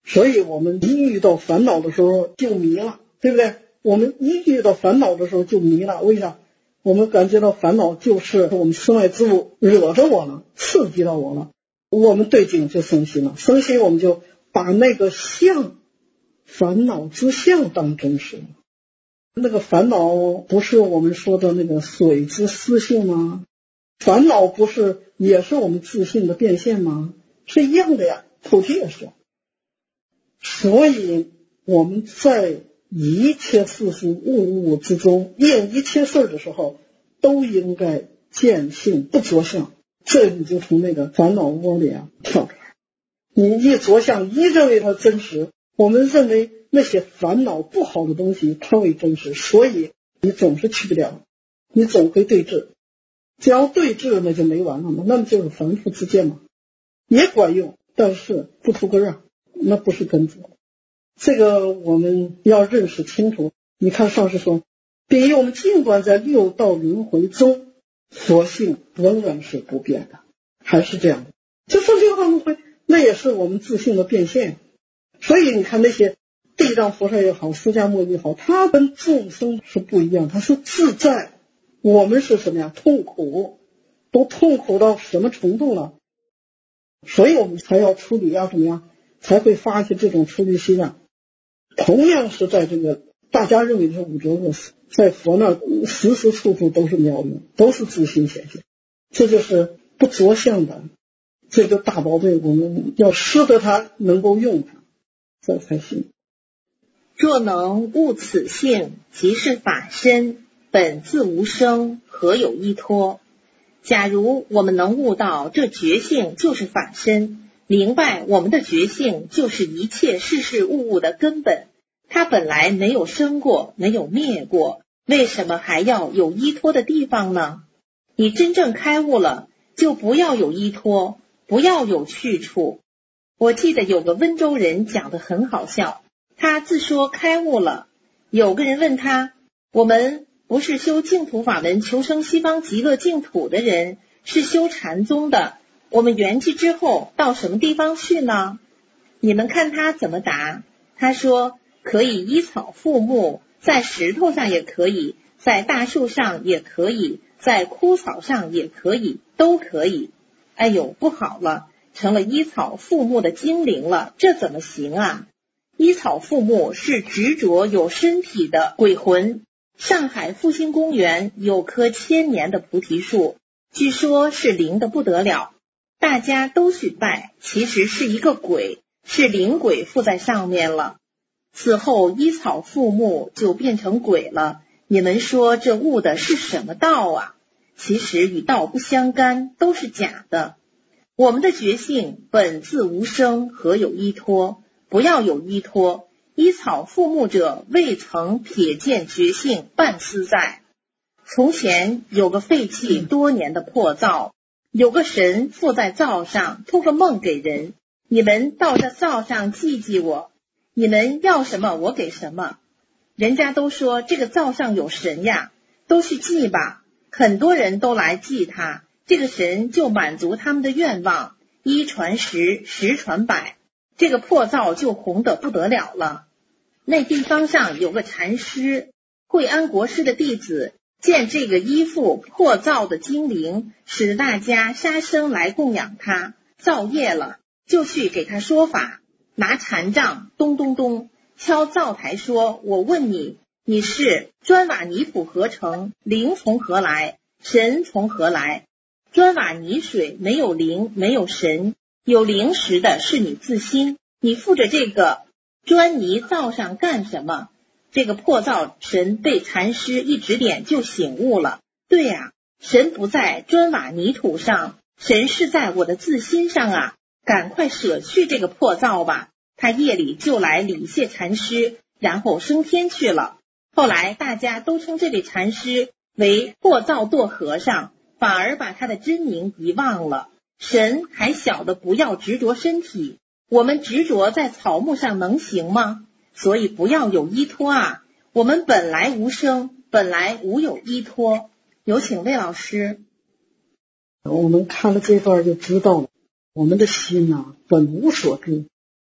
所以我们一遇到烦恼的时候就迷了，对不对？我们一遇到烦恼的时候就迷了，为啥？我们感觉到烦恼就是我们身外之物惹着我了，刺激到我了，我们对境就生心了，生心我们就把那个相，烦恼之相当真实了。那个烦恼不是我们说的那个水之思性吗？烦恼不是也是我们自信的变现吗？是一样的呀，菩提也是。所以我们在一切事事物物之中应一切事的时候，都应该见性不着相，这你就从那个烦恼窝里跳出来。你一着相，一认为它真实，我们认为那些烦恼不好的东西它为真实，所以你总是去不了，你总会对峙。只要对峙那就没完了嘛，那么就是凡夫之见嘛，也管用，但是不出根啊，那不是根子。这个我们要认识清楚。你看上师说，比喻我们尽管在六道轮回中，佛性仍然是不变的，还是这样的。就是六道轮回，那也是我们自性的变现。所以你看那些地藏菩萨也好，释迦牟尼也好，他跟众生是不一样，他是自在。我们是什么呀？痛苦，都痛苦到什么程度了？所以我们才要处理，要怎么样才会发现这种出离心啊？同样是在这个大家认为的是五浊恶世，在佛那时时处处都是妙用，都是自心显现。这就是不着相的这个大宝贝，我们要识得它，能够用它，这才行。 若能悟此性，即是法身，本自无生，何有依托？假如我们能悟到这觉性就是法身，明白我们的觉性就是一切事事物物的根本，它本来没有生过，没有灭过，为什么还要有依托的地方呢？你真正开悟了，就不要有依托，不要有去处。我记得有个温州人讲得很好笑，他自说开悟了，有个人问他，我们不是修净土法门求生西方极乐净土的人，是修禅宗的，我们圆寂之后到什么地方去呢？你们看他怎么答？他说可以依草覆木，在石头上也可以，在大树上也可以，在枯草上也可以，都可以。哎呦，不好了，成了依草覆木的精灵了，这怎么行啊？依草覆木是执着有身体的鬼魂。上海复兴公园有棵1000年的菩提树，据说是灵的不得了，大家都去拜，其实是一个鬼，是灵鬼附在上面了。此后依草覆木就变成鬼了，你们说这悟的是什么道啊？其实与道不相干，都是假的。我们的觉性本自无生，何有依托？不要有依托。依草覆木者，未曾瞥见觉性半丝在。从前有个废弃多年的破灶，有个神附在灶上，托个梦给人，你们到这灶上祭祭我，你们要什么我给什么。人家都说这个灶上有神呀，都去祭吧，很多人都来祭他，这个神就满足他们的愿望，1传10，10传100，这个破灶就红得不得了了。那地方上有个禅师，惠安国师的弟子，见这个依附破灶的精灵，使大家杀生来供养他，造业了，就去给他说法，拿禅杖咚咚咚敲灶台说，我问你，你是砖瓦泥土合成，灵从何来？神从何来？砖瓦泥水没有灵，没有神，有灵识的是你自心，你附着这个砖泥灶上干什么？这个破灶神被禅师一指点就醒悟了，对呀，神不在砖瓦泥土上，神是在我的自心上啊，赶快舍去这个破灶吧。他夜里就来礼谢禅师，然后升天去了。后来大家都称这位禅师为破灶堕和尚，反而把他的真名遗忘了。神还小的不要执着身体，我们执着在草木上能行吗？所以不要有依托啊！我们本来无生，本来无有依托。有请魏老师。 我们看了这段就知道了，我们的心本无所知，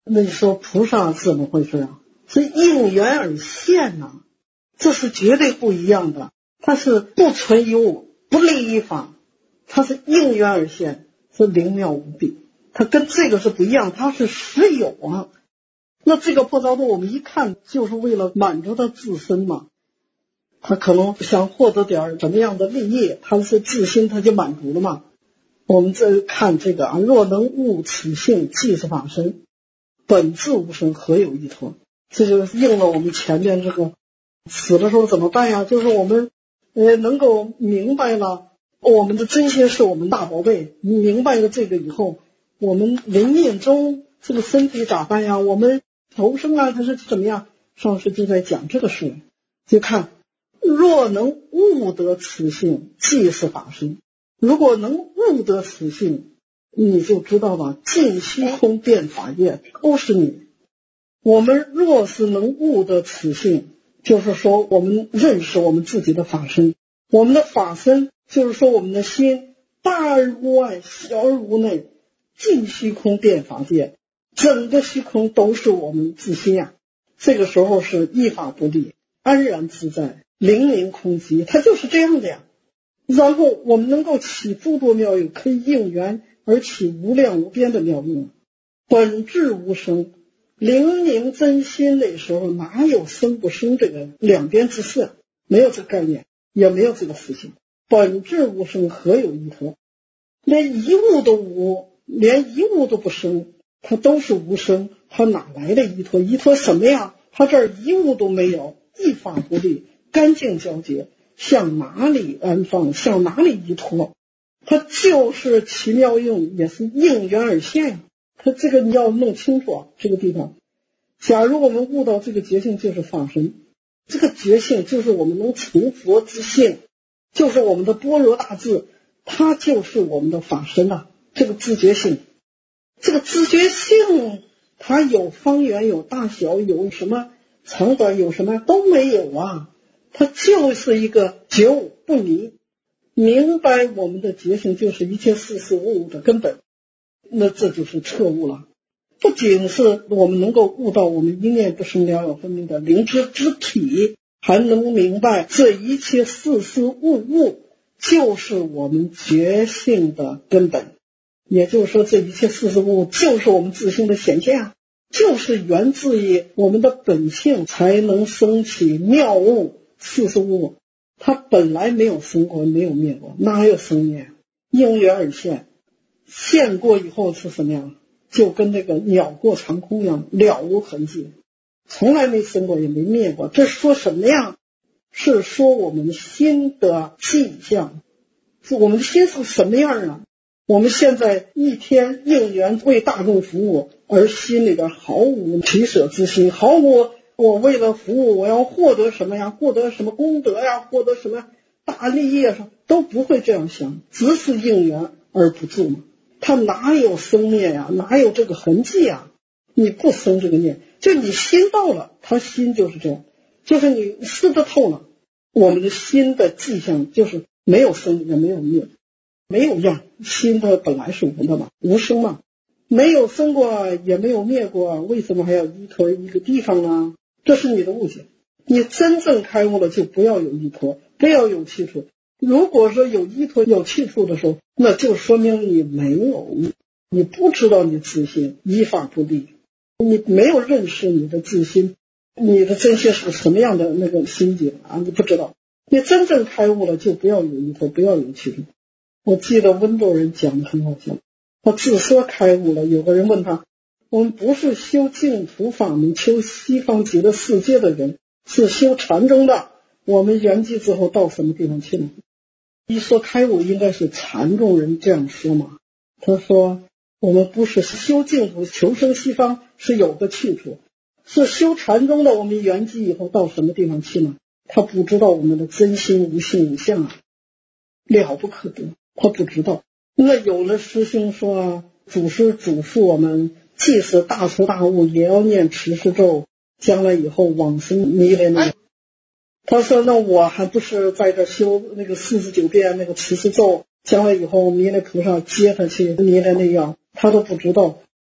那你说菩萨怎么回事啊？是应缘而现呐，这是绝对不一样的。它是不存于物，不立于法，它是应缘而现，是灵妙无比。它跟这个是不一样，它是实有啊。那这个破糟度我们一看就是为了满足他自身嘛，他可能想获得点什么样的利益，他是自心他就满足了嘛。我们再看这个啊，若能悟此性，即是法身，本自无生，何有依托？这就应了我们前面这个死的时候怎么办呀？就是我们能够明白了我们的真心是我们大宝贝，明白了这个以后，我们临命中这个身体咋办呀？我们投生啊还是怎么样？上师就在讲这个事，就看若能悟得此性，即是法身。如果能悟得此性，你就知道了，尽虚空遍法界都是你。我们若是能悟得此性，就是说我们认识我们自己的法身，我们的法身就是说我们的心大而无外，小而无内，尽虚空遍法界，整个虚空都是我们自心呀。这个时候是依法不立，安然自在，灵灵空寂，它就是这样的呀。然后我们能够起诸多妙用，可以应缘而起无量无边的妙用。本质无生，灵明真心那时候哪有生不生这个两边之事，没有这个概念，也没有这个事情。本质无生，何有依托？连一物都无，连一物都不生，它都是无生，它哪来的依托？依托什么呀？它这儿一物都没有，一法不立，干净交接，向哪里安放？向哪里依托？它就是奇妙用，也是应缘而现。它这个你要弄清楚啊，这个地方。假如我们悟到这个觉性就是法身，这个觉性就是我们能成佛之性，就是我们的般若大智，它就是我们的法身啊。这个知觉性，这个知觉性它有方圆，有大小，有什么长短，有什么都没有啊。它就是一个觉悟不迷，明白我们的觉性就是一切事事物物的根本，那这就是彻悟了。不仅是我们能够悟到我们一念不生了了分明的灵知之体，还能明白这一切事事物物就是我们觉性的根本。也就是说，这一切事事物物就是我们自性的显现啊，就是源自于我们的本性才能升起妙悟。事事物物它本来没有生过，没有灭过，哪有生灭？应缘而现，现过以后是什么样？就跟那个鸟过长空一样，了无痕迹，从来没生过也没灭过。这说什么呀？是说我们心的迹象，是我们的心是什么样啊？我们现在一天应缘为大众服务，而心里边毫无取舍之心，毫无我为了服务我要获得什么呀，获得什么功德呀，获得什么大利益啊，都不会这样想，只是应缘而不住嘛。他哪有生灭呀？哪有这个痕迹呀？你不生这个念，就你心到了，他心就是这样，就是你识得透了。我们的心的迹象就是没有生也没有灭，没有样，心它本来是无的嘛，无生嘛，没有生过也没有灭过，为什么还要依托一个地方呢？这是你的误解。你真正开悟了，就不要有依托，不要有去处。如果说有依托有去处的时候，那就说明你没有，你不知道你自心，依法不立，你没有认识你的自心，你的真心是什么样的那个心境啊？你不知道。你真正开悟了，就不要有依托，不要有去处。我记得温州人讲的很好笑，他自说开悟了，有个人问他，我们不是修净土法门求西方极乐世界的人，是修禅宗的，我们圆寂之后到什么地方去呢？一说开悟应该是禅宗人这样说嘛。他说我们不是修净土求生西方，是有个去处，是修禅宗的，我们圆寂以后到什么地方去呢？他不知道我们的真心无性无相啊，了不可得，他不知道。那有的师兄说祖师嘱咐我们，即使大彻大悟也要念持世咒，将来以后往生弥勒那个。他说那我还不是在这修那个49遍那个持世咒，将来以后弥勒菩萨接他去弥勒那样，他都不知道。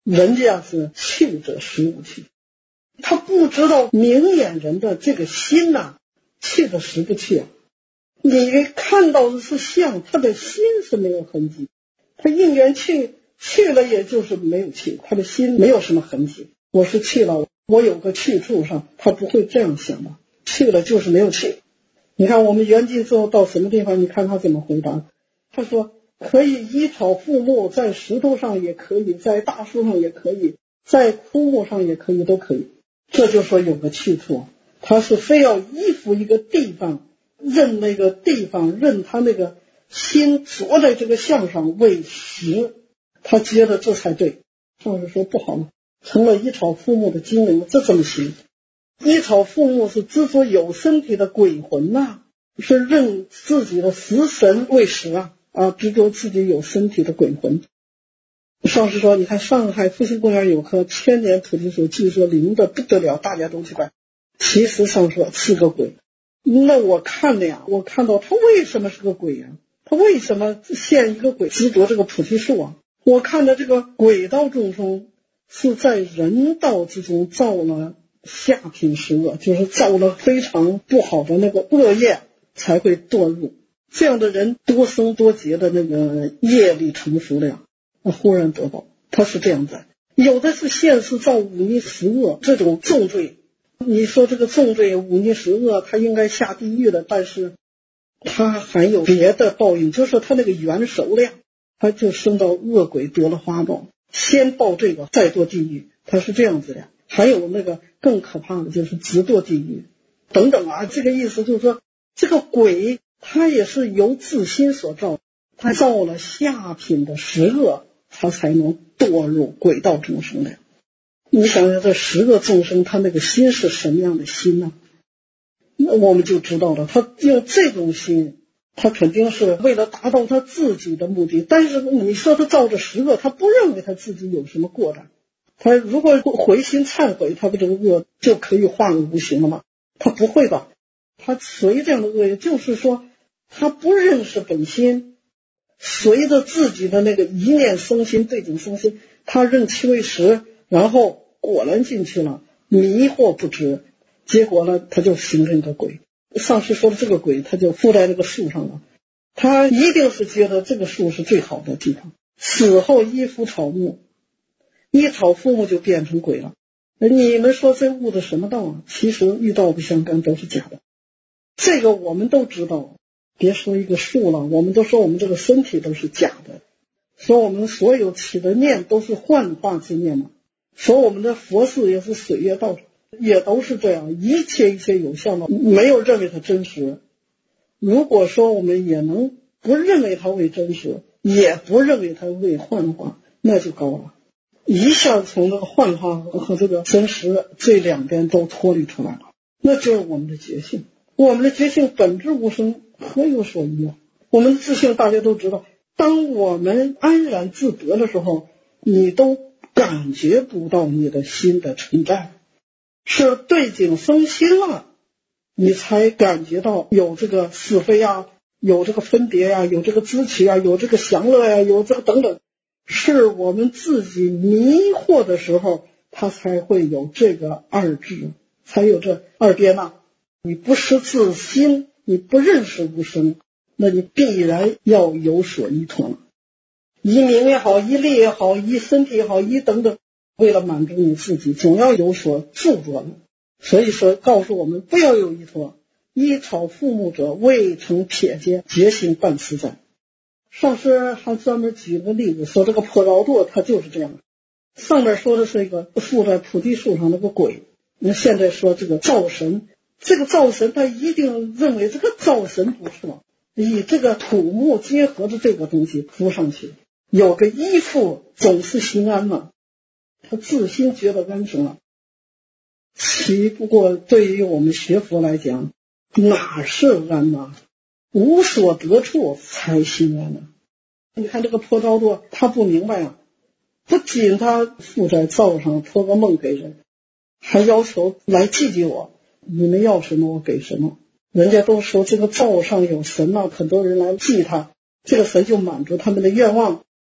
人家是去者实无去，他不知道明眼人的这个心呐，去的实不去啊。你看到的是相，他的心是没有痕迹，他应缘去了，也就是没有去，他的心没有什么痕迹。我是去了，我有个去处上，他不会这样想的，去了就是没有去。你看我们圆寂之后到什么地方，你看他怎么回答。他说可以依草覆木，在石头上也可以，在大树上也可以，在枯木上也可以，都可以。这就说有个去处，他是非要依附一个地方，认那个地方，认他那个心着在这个相上为实，他觉得这才对。上师说不好了，成了依草覆木的精灵，这怎么行？依草覆木是执着有身体的鬼魂呐，是认自己的食神为实啊，执着自己有身体的鬼魂。上师说，你看上海复兴公园有棵千年菩提树，据说灵的不得了，大家都去拜。其实上说是个鬼。那我看了呀，我看到他为什么是个鬼呀？他为什么现一个鬼执着这个菩提树啊？我看到这个鬼道众生是在人道之中造了下品十恶，就是造了非常不好的那个恶业，才会堕入。这样的人多生多劫的那个业力成熟了呀，忽然得报，他是这样的。有的是现世造五逆十恶这种重罪，你说这个重罪五逆十恶，他应该下地狱的，但是他还有别的报应，就是他那个缘熟了呀，他就升到恶鬼得了花报，先报这个再堕地狱，他是这样子的。还有那个更可怕的就是直堕地狱等等啊，这个意思就是说，这个鬼他也是由自心所造，他造了下品的十恶，他才能堕入鬼道众生的。你想想这十个众生他那个心是什么样的心呢？那我们就知道了，他用这种心，他肯定是为了达到他自己的目的。但是你说他造着十恶，他不认为他自己有什么过的，他如果回心忏悔，他的这个恶就可以化为无形了吗？他不会吧，他随这样的恶业，就是说他不认识本心，随着自己的那个一念生心对境生心，他认其为实，然后果然进去了，迷惑不知，结果呢他就形成一个鬼。上师说的这个鬼，他就附在这个树上了，他一定是觉得这个树是最好的地方，死后依附草木，依草覆木就变成鬼了。你们说这悟的什么道啊？其实与道不相干，都是假的。这个我们都知道，别说一个树了，我们都说我们这个身体都是假的，说我们所有起的念都是幻化之念嘛，说我们的佛事也是水月道场，也都是这样，一切有相的，没有认为它真实。如果说我们也能不认为它为真实，也不认为它为幻化，那就高了，一下从这个幻化和这个真实这两边都脱离出来了。那就是我们的觉性，我们的觉性本质无生，何有所依啊？我们的自性大家都知道，当我们安然自得的时候，你都感觉不到你的心的存在，是对境生心了，你才感觉到有这个是非啊，有这个分别啊，有这个知取啊，有这个享乐啊，有这个等等，是我们自己迷惑的时候，它才会有这个二智，才有这二边啊。你不识自心，你不认识无生，那你必然要有所依托，依名也好，依利也好，依身体也好，依等等，为了满足你自己，总要有所著着的。所以说告诉我们不要有依托，依草覆木者未曾瞥见，觉性半实在。上师还专门举个例子，说这个破绕舵它就是这样。上面说的是一个附在菩提树上那个鬼，那现在说这个造神，这个造神他一定认为这个造神不错，以这个土木结合的这个东西敷上去，有个依附总是心安嘛，他自心觉得安生了。其不过对于我们学佛来讲，哪是安呐？无所得处才心安呢。你看这个破招舵，他不明白啊，不仅他附在灶上托个梦给人，还要求来祭祭我，你们要什么我给什么。人家都说这个灶上有神啊，很多人来祭他，这个神就满足他们的愿望。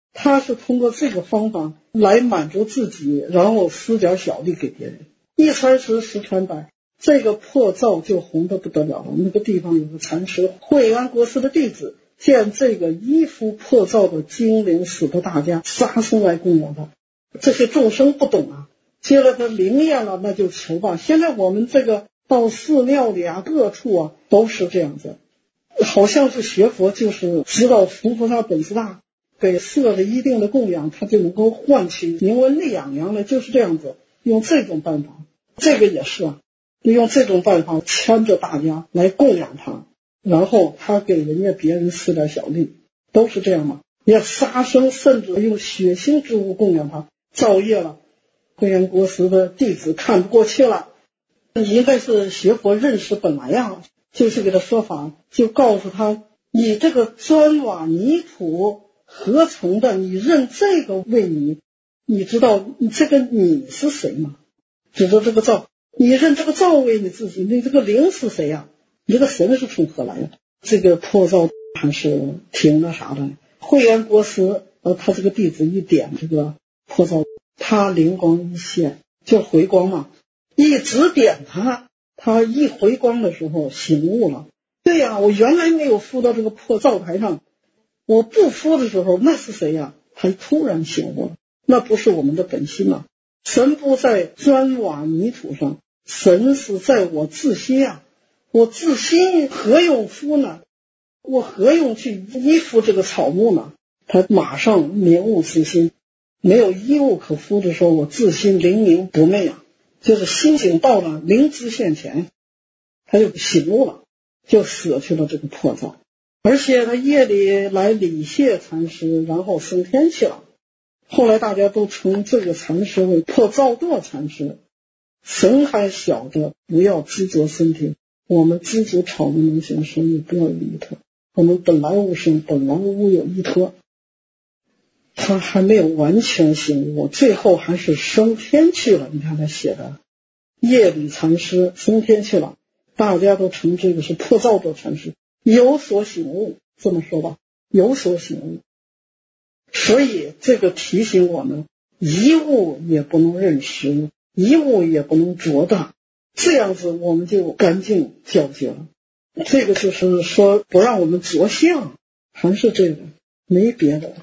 他是通过这个方法来满足自己，然后施点小利给别人。一传十，十传百，这个破灶就红得不得了了。那个地方有个禅师，惠安国师的弟子，见这个一夫破灶的精灵，使得大家杀生来供养他。这些众生不懂啊，接了他灵验了，那就求吧。现在我们这个到寺庙里啊，各处啊都是这样子，好像是学佛就是知道佛菩萨本事大，给设了一定的供养，他就能够唤起名闻利养羊了，就是这样子，用这种办法。这个也是啊，用这种办法牵着大家来供养他，然后他给人家别人施点小利，都是这样嘛。也杀生，甚至用血腥之物供养他，造业了。惠安国师的弟子看不过去了，你应该是学佛认识本来呀，就是给他说法，就告诉他，你这个砖瓦泥土合成的，你认这个为你，你知道你这个你是谁吗？指着这个灶，你认这个灶为你自己，你这个灵是谁呀？你这个神是从何来的？这个破灶还是挺那啥的。惠安国师他这个弟子一点这个破灶，他灵光一现，就回光嘛，一直点他一回光的时候醒悟了。对呀，我原来没有敷到这个破灶台上，我不敷的时候那是谁呀？他突然醒悟了，那不是我们的本心啊。神不在砖瓦泥土上，神是在我自心啊！我自心何用敷呢？我何用去依附这个草木呢？他马上明悟自心，没有衣物可敷的时候，我自心灵明不昧啊，就是心醒到了，灵知现前，他就醒悟了，就舍去了这个破灶。而且他夜里来礼谢禅师，然后升天去了。后来大家都称这个禅师为破灶舵禅师。神还小的，不要执着身体，我们知足常乐能行生意，不要有依托。我们本来无生，本来无有依托。他还没有完全醒悟，最后还是升天去了。你看他写的夜里禅师升天去了，大家都称这个是破灶舵禅师，有所醒悟，这么说吧，有所醒悟。所以这个提醒我们，一物也不能认识，一物也不能着大，这样子我们就干净皎洁了。这个就是说不让我们着相，还是这个，没别的。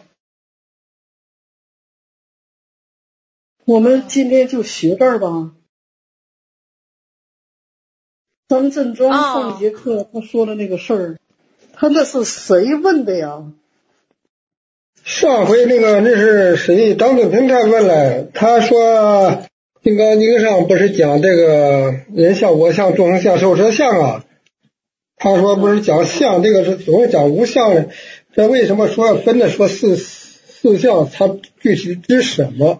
我们今天就学这儿吧。张振庄上一节课他说的那个事儿，他那是谁问的呀？ 上回那是谁？张德平他问了，他说金刚经上不是讲这个人相、我相、众生相、寿者相啊？他说不是讲相，这个是总是讲无相的，这为什么说分的说四相？他具体指什么？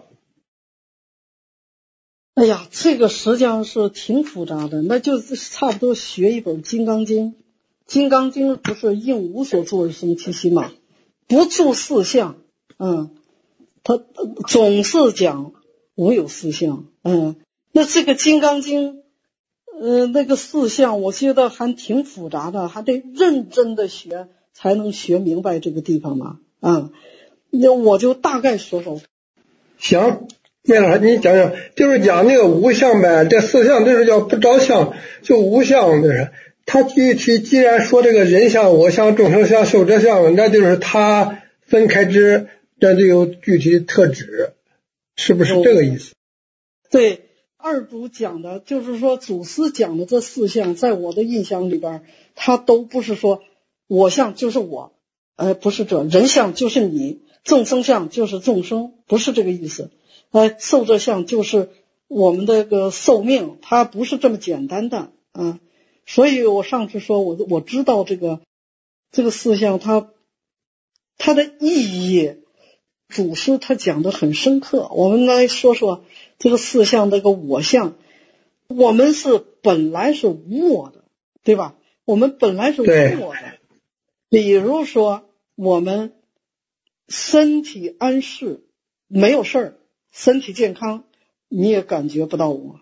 哎呀，这个实际上是挺复杂的，那就是差不多学一本《金刚经》。《金刚经》不是应无所作为生其心嘛？不住四相，他总是讲无有四相，那这个《金刚经》，那个四相，我觉得还挺复杂的，还得认真的学才能学明白这个地方嘛，那我就大概说说。 行，院长你讲讲，就是讲那个无相呗，这四相这是叫不着相，就无相，这是。他具体既然说这个人相、我相、众生相、寿者相，那就是他分开之，这就有具体的特指，是不是这个意思？ 对，二祖讲的就是说祖师讲的这四项，在我的印象里边，他都不是说我相就是我，不是这，人相就是你，众生相就是众生，不是这个意思。寿者相就是我们的个寿命，它不是这么简单的啊。所以我上次说我知道这个四项它的意义，祖师他讲的很深刻。我们来说说这个四项这个我相，我们是本来是无我的，对吧？我们本来是无我的。比如说我们身体安适，没有事儿，身体健康，你也感觉不到我。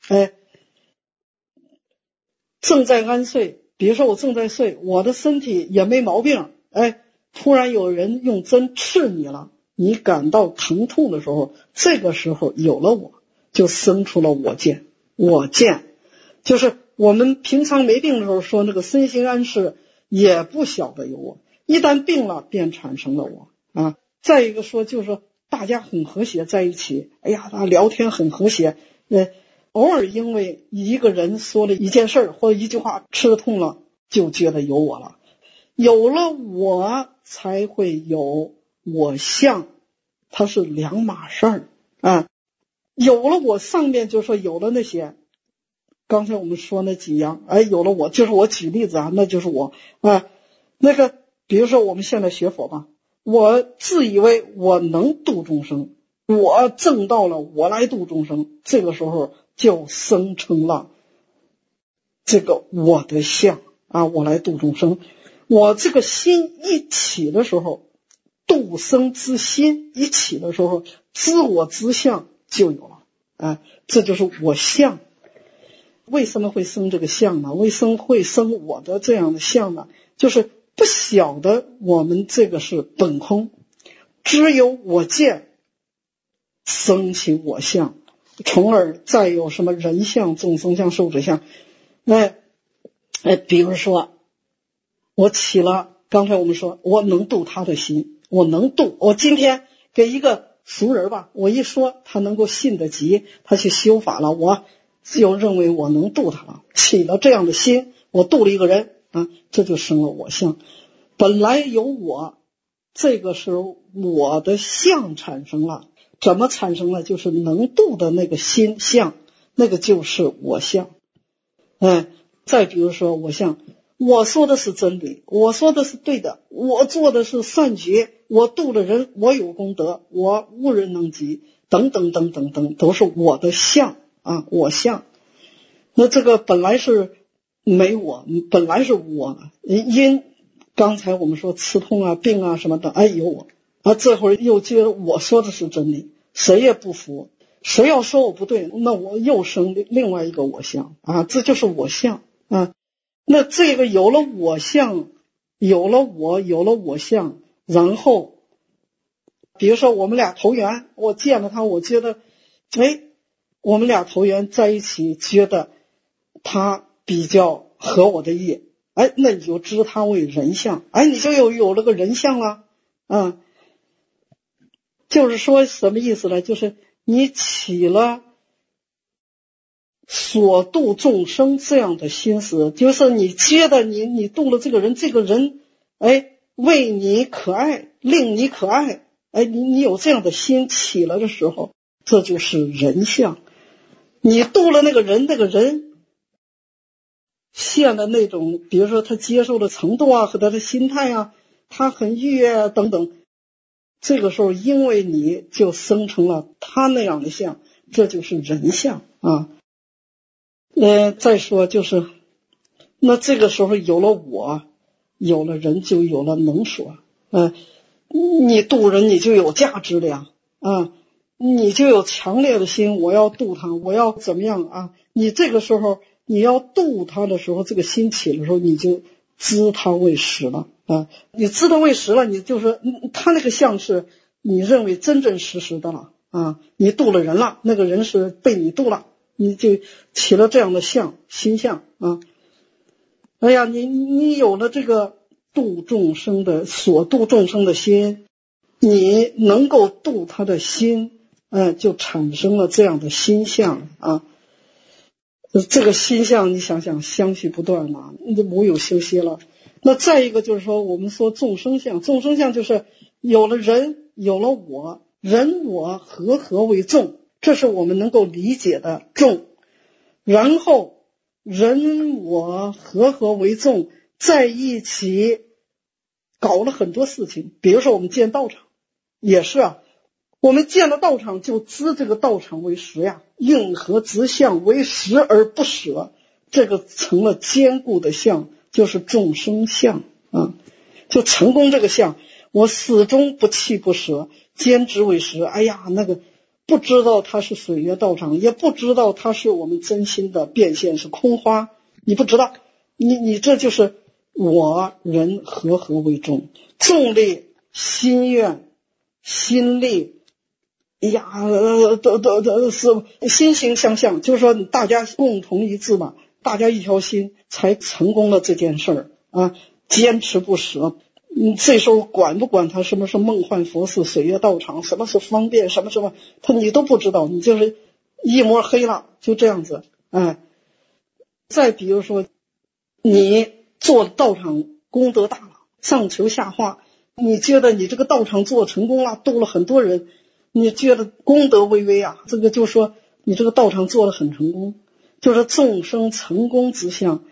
正在安睡，比如说我正在睡，我的身体也没毛病，突然有人用针刺你了， 你感到疼痛的时候，这个时候有了我，就生出了我见。我见就是我们平常没病的时候说那个身心安适，也不晓得有我，一旦病了便产生了我啊。再一个说就是说大家很和谐在一起，哎呀，聊天很和谐，偶尔因为一个人说了一件事或者一句话吃痛了，就觉得有我了。有了我才会有我相，它是两码事儿啊。有了我，上面就说有了那些刚才我们说那几样，有了我就是我举例子啊，那就是我啊。那个比如说我们现在学佛吧，我自以为我能度众生，我证到了我来度众生，这个时候就生成了这个我的相啊，我来度众生。我这个心一起的时候，度生之心一起的时候，知我之相就有了啊，这就是我相。为什么会生这个相呢？为什么会生我的这样的相呢？就是不晓得我们这个是本空，只有我见生起我相，从而再有什么人相、众生相、寿者相。比如说我起了，刚才我们说我能度他的心，我能度。我今天给一个熟人吧，我一说他能够信得及，他去修法了，我就认为我能度他了，起了这样的心，我度了一个人啊，这就生了我相。本来有我，这个是我的相产生了，怎么产生了？就是能度的那个心相，那个就是我相。再比如说我相，我说的是真理，我说的是对的，我做的是善觉，我度了人，我有功德，我无人能及，等等等等等，都是我的相啊，我相。那这个本来是没我，本来是我，因刚才我们说刺痛啊、病啊什么的，有我啊，这会儿又觉得我说的是真理，谁也不服，谁要说我不对，那我又生另外一个我相啊，这就是我相啊。那这个有了我相，有了我相，然后比如说我们俩投缘，我见了他，我觉得我们俩投缘在一起，觉得他比较合我的意，那你就知他为人相，你就有了个人相了啊。就是说什么意思呢？就是你起了所度众生这样的心思，就是你觉得你度了这个人，这个人为你可爱，令你可爱，你有这样的心起了的时候，这就是人相。你度了那个人，那个人现的那种，比如说他接受的程度啊，和他的心态啊，他很愉悦等等，这个时候因为你就生成了他那样的相，这就是人相啊。再说就是那这个时候有了我，有了人，就有了能说你度人你就有价值了呀啊，你就有强烈的心，我要度他，我要怎么样啊。你这个时候你要度他的时候，这个心起的时候，你就知他为实了啊。你知他为实了，你就是他那个相是你认为真真实实的了啊。你度了人了，那个人是被你度了，你就起了这样的相心相啊。你有了这个度众生的所度众生的心，你能够度他的心，就产生了这样的心相啊。这个心相你想想相续不断嘛，就无有休息了。那再一个就是说我们说众生相，众生相就是有了人，有了我，人我合为众，这是我们能够理解的众。然后人我合为众，在一起搞了很多事情，比如说我们建道场也是啊，我们建了道场就知这个道场为实呀，应和之相为实而不舍，这个成了坚固的相，就是众生相啊。就成功这个相，我始终不弃不舍，坚持为实。那个不知道它是水月道场，也不知道它是我们真心的变现，是空花，你不知道，你这就是我人合为众，众力心愿心力，都是心心相向，就是说大家共同一致嘛，大家一条心才成功了这件事儿啊，坚持不舍。这时候管不管他什么是梦幻佛寺、水月道场，什么是方便，什么你都不知道，你就是一摸黑了，就这样子。再比如说你做道场功德大了，上求下化，你觉得你这个道场做成功了，度了很多人，你觉得功德巍巍啊，这个就说你这个道场做得很成功，就是众生成功之相，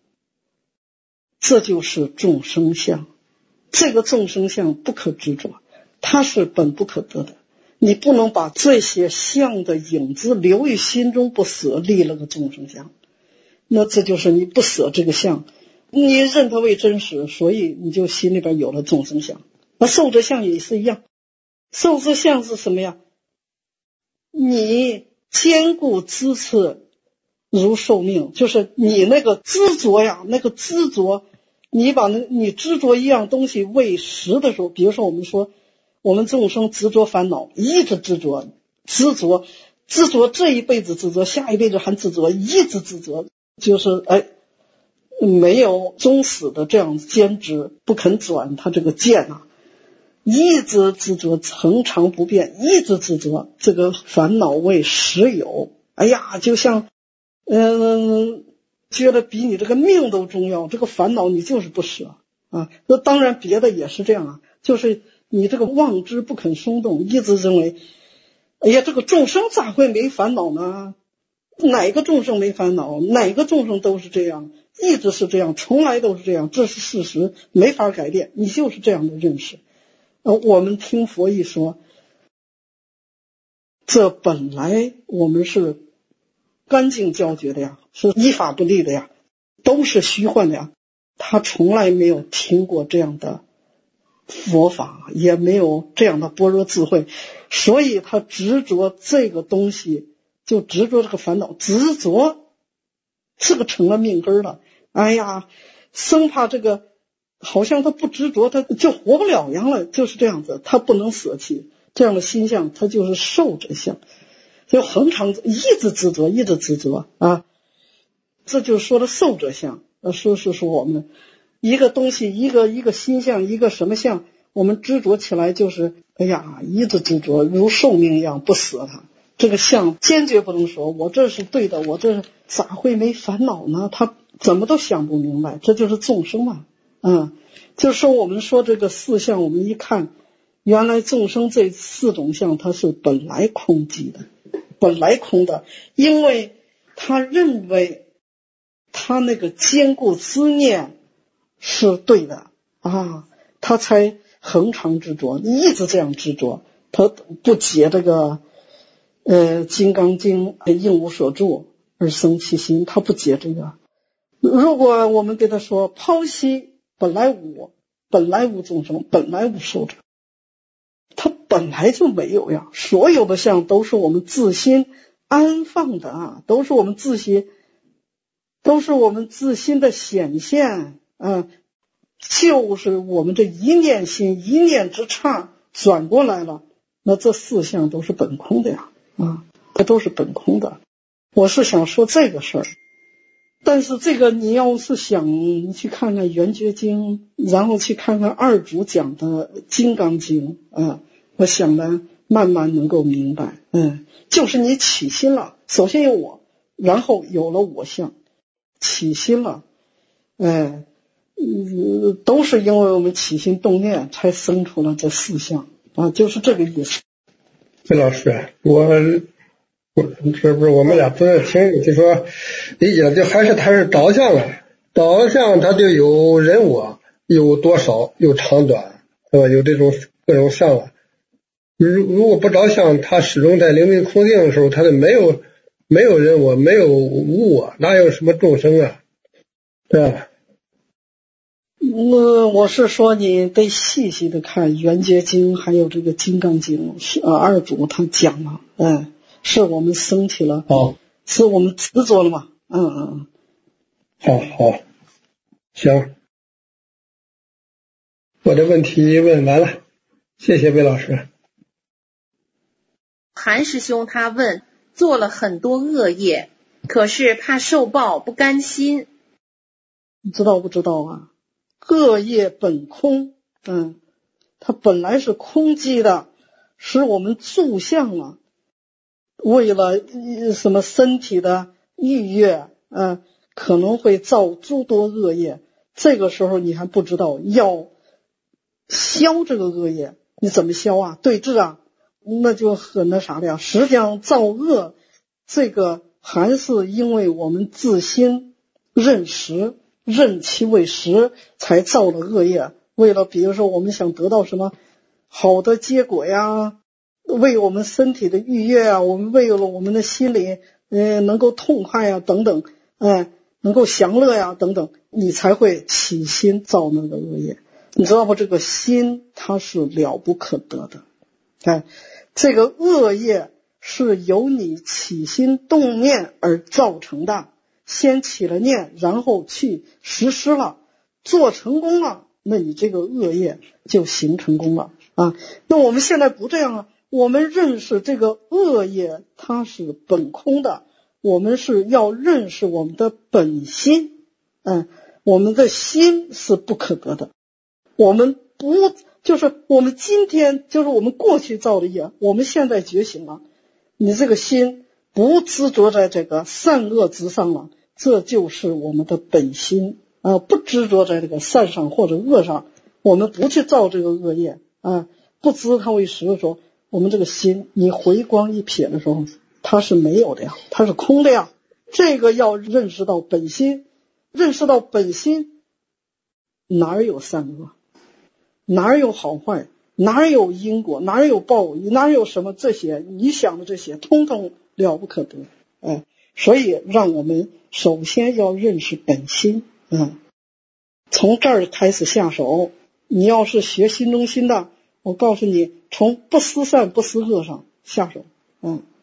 这就是众生相。这个众生相不可执着，它是本不可得的，你不能把这些相的影子留于心中不舍，立了个众生相，那这就是你不舍这个相，你认它为真实，所以你就心里边有了众生相。那受者相也是一样，受者相是什么呀？你坚固支持如寿命，就是你那个执着呀，那个执着，你把你执着一样东西为实的时候，比如说我们说我们众生执着烦恼，一直执着这一辈子执着，下一辈子还执着，一直执着，就是没有终始的这样坚持不肯转他这个剑啊，一直执着恒常不变，一直执着这个烦恼为实有，就像觉得比你这个命都重要，这个烦恼你就是不舍啊。那当然别的也是这样啊，就是你这个妄知不肯松动，一直认为这个众生咋会没烦恼呢？哪个众生没烦恼？哪个众生都是这样，一直是这样，从来都是这样，这是事实，没法改变，你就是这样的认识。我们听佛一说，这本来我们是干净焦绝的呀，是依法不立的呀，都是虚幻的呀，他从来没有听过这样的佛法，也没有这样的般若智慧，所以他执着这个东西，就执着这个烦恼，执着这个成了命根了。生怕这个好像他不执着他就活不了一样了，就是这样子，他不能舍弃这样的心相，他就是受者相，就恒常一直执着啊，这就是说的受者相。说我们一个东西，一个心相，一个什么相，我们执着起来就是一直执着，如寿命一样不舍它。这个相坚决不能说我这是对的，我这咋会没烦恼呢？他怎么都想不明白，这就是众生嘛。就是说我们说这个四相，我们一看，原来众生这四种相它是本来空寂的，本来空的，因为他认为他那个坚固执念是对的他才恒常执着，一直这样执着，他不解这个金刚经应无所住而生其心，他不解这个。如果我们跟他说剖析本来无众生，本来无受者，他本来就没有呀，所有的相都是我们自心安放的都是我们自心的显现就是我们这一念心一念之差转过来了，那这四相都是本空的呀这都是本空的。我是想说这个事儿，但是这个你要是想你去看看圆觉经，然后去看看二祖讲的金刚经我想呢慢慢能够明白就是你起心了，首先有我，然后有了我相，起心了都是因为我们起心动念才生出了这四相就是这个意思。 魏老师，是不是我们俩都在听，就说理解就还是它是导向导向它就有人我，有多少，有长短，对吧？有这种各种相了。如果不着相，它始终在灵明空境的时候，它就没有人我，没有无我，哪有什么众生对吧？ 我是说你得细细的看圆觉经还有这个金刚经二祖他讲了是我们升起了是我们执着了嘛好行，我的问题问完了，谢谢魏老师。 韩师兄他问，做了很多恶业，可是怕受报不甘心， 你知道不知道啊？恶业本空，它本来是空寂的，使我们住相了，为了什么身体的愉悦，可能会造诸多恶业。这个时候你还不知道要消这个恶业，你怎么消啊？对治啊，那就很那啥的呀。实际上造恶，这个还是因为我们自心认实，认其为实，才造了恶业。为了比如说我们想得到什么好的结果呀，为我们身体的愉悦啊，我们为了我们的心理能够痛快呀等等，能够享乐呀等等，你才会起心造那个恶业。你知道不？这个心它是了不可得的，这个恶业是由你起心动念而造成的，先起了念，然后去实施了，做成功了，那你这个恶业就行成功了啊。那我们现在不这样啊，我们认识这个恶业它是本空的，我们是要认识我们的本心，我们的心是不可得的。我们不就是我们今天就是我们过去造的业，我们现在觉醒了，你这个心不执着在这个善恶之上了，这就是我们的本心不执着在这个善上或者恶上，我们不去造这个恶业不知它为实的时候，我们这个心你回光一瞥的时候，它是没有的呀，它是空的呀。这个要认识到本心，认识到本心，哪有善恶，哪有好坏，哪有因果，哪有报应，哪有什么这些你想的这些通通了不可得。所以让我们首先要认识本心，从这儿开始下手。你要是学心中心的，我告诉你，从不思善不思恶上下手。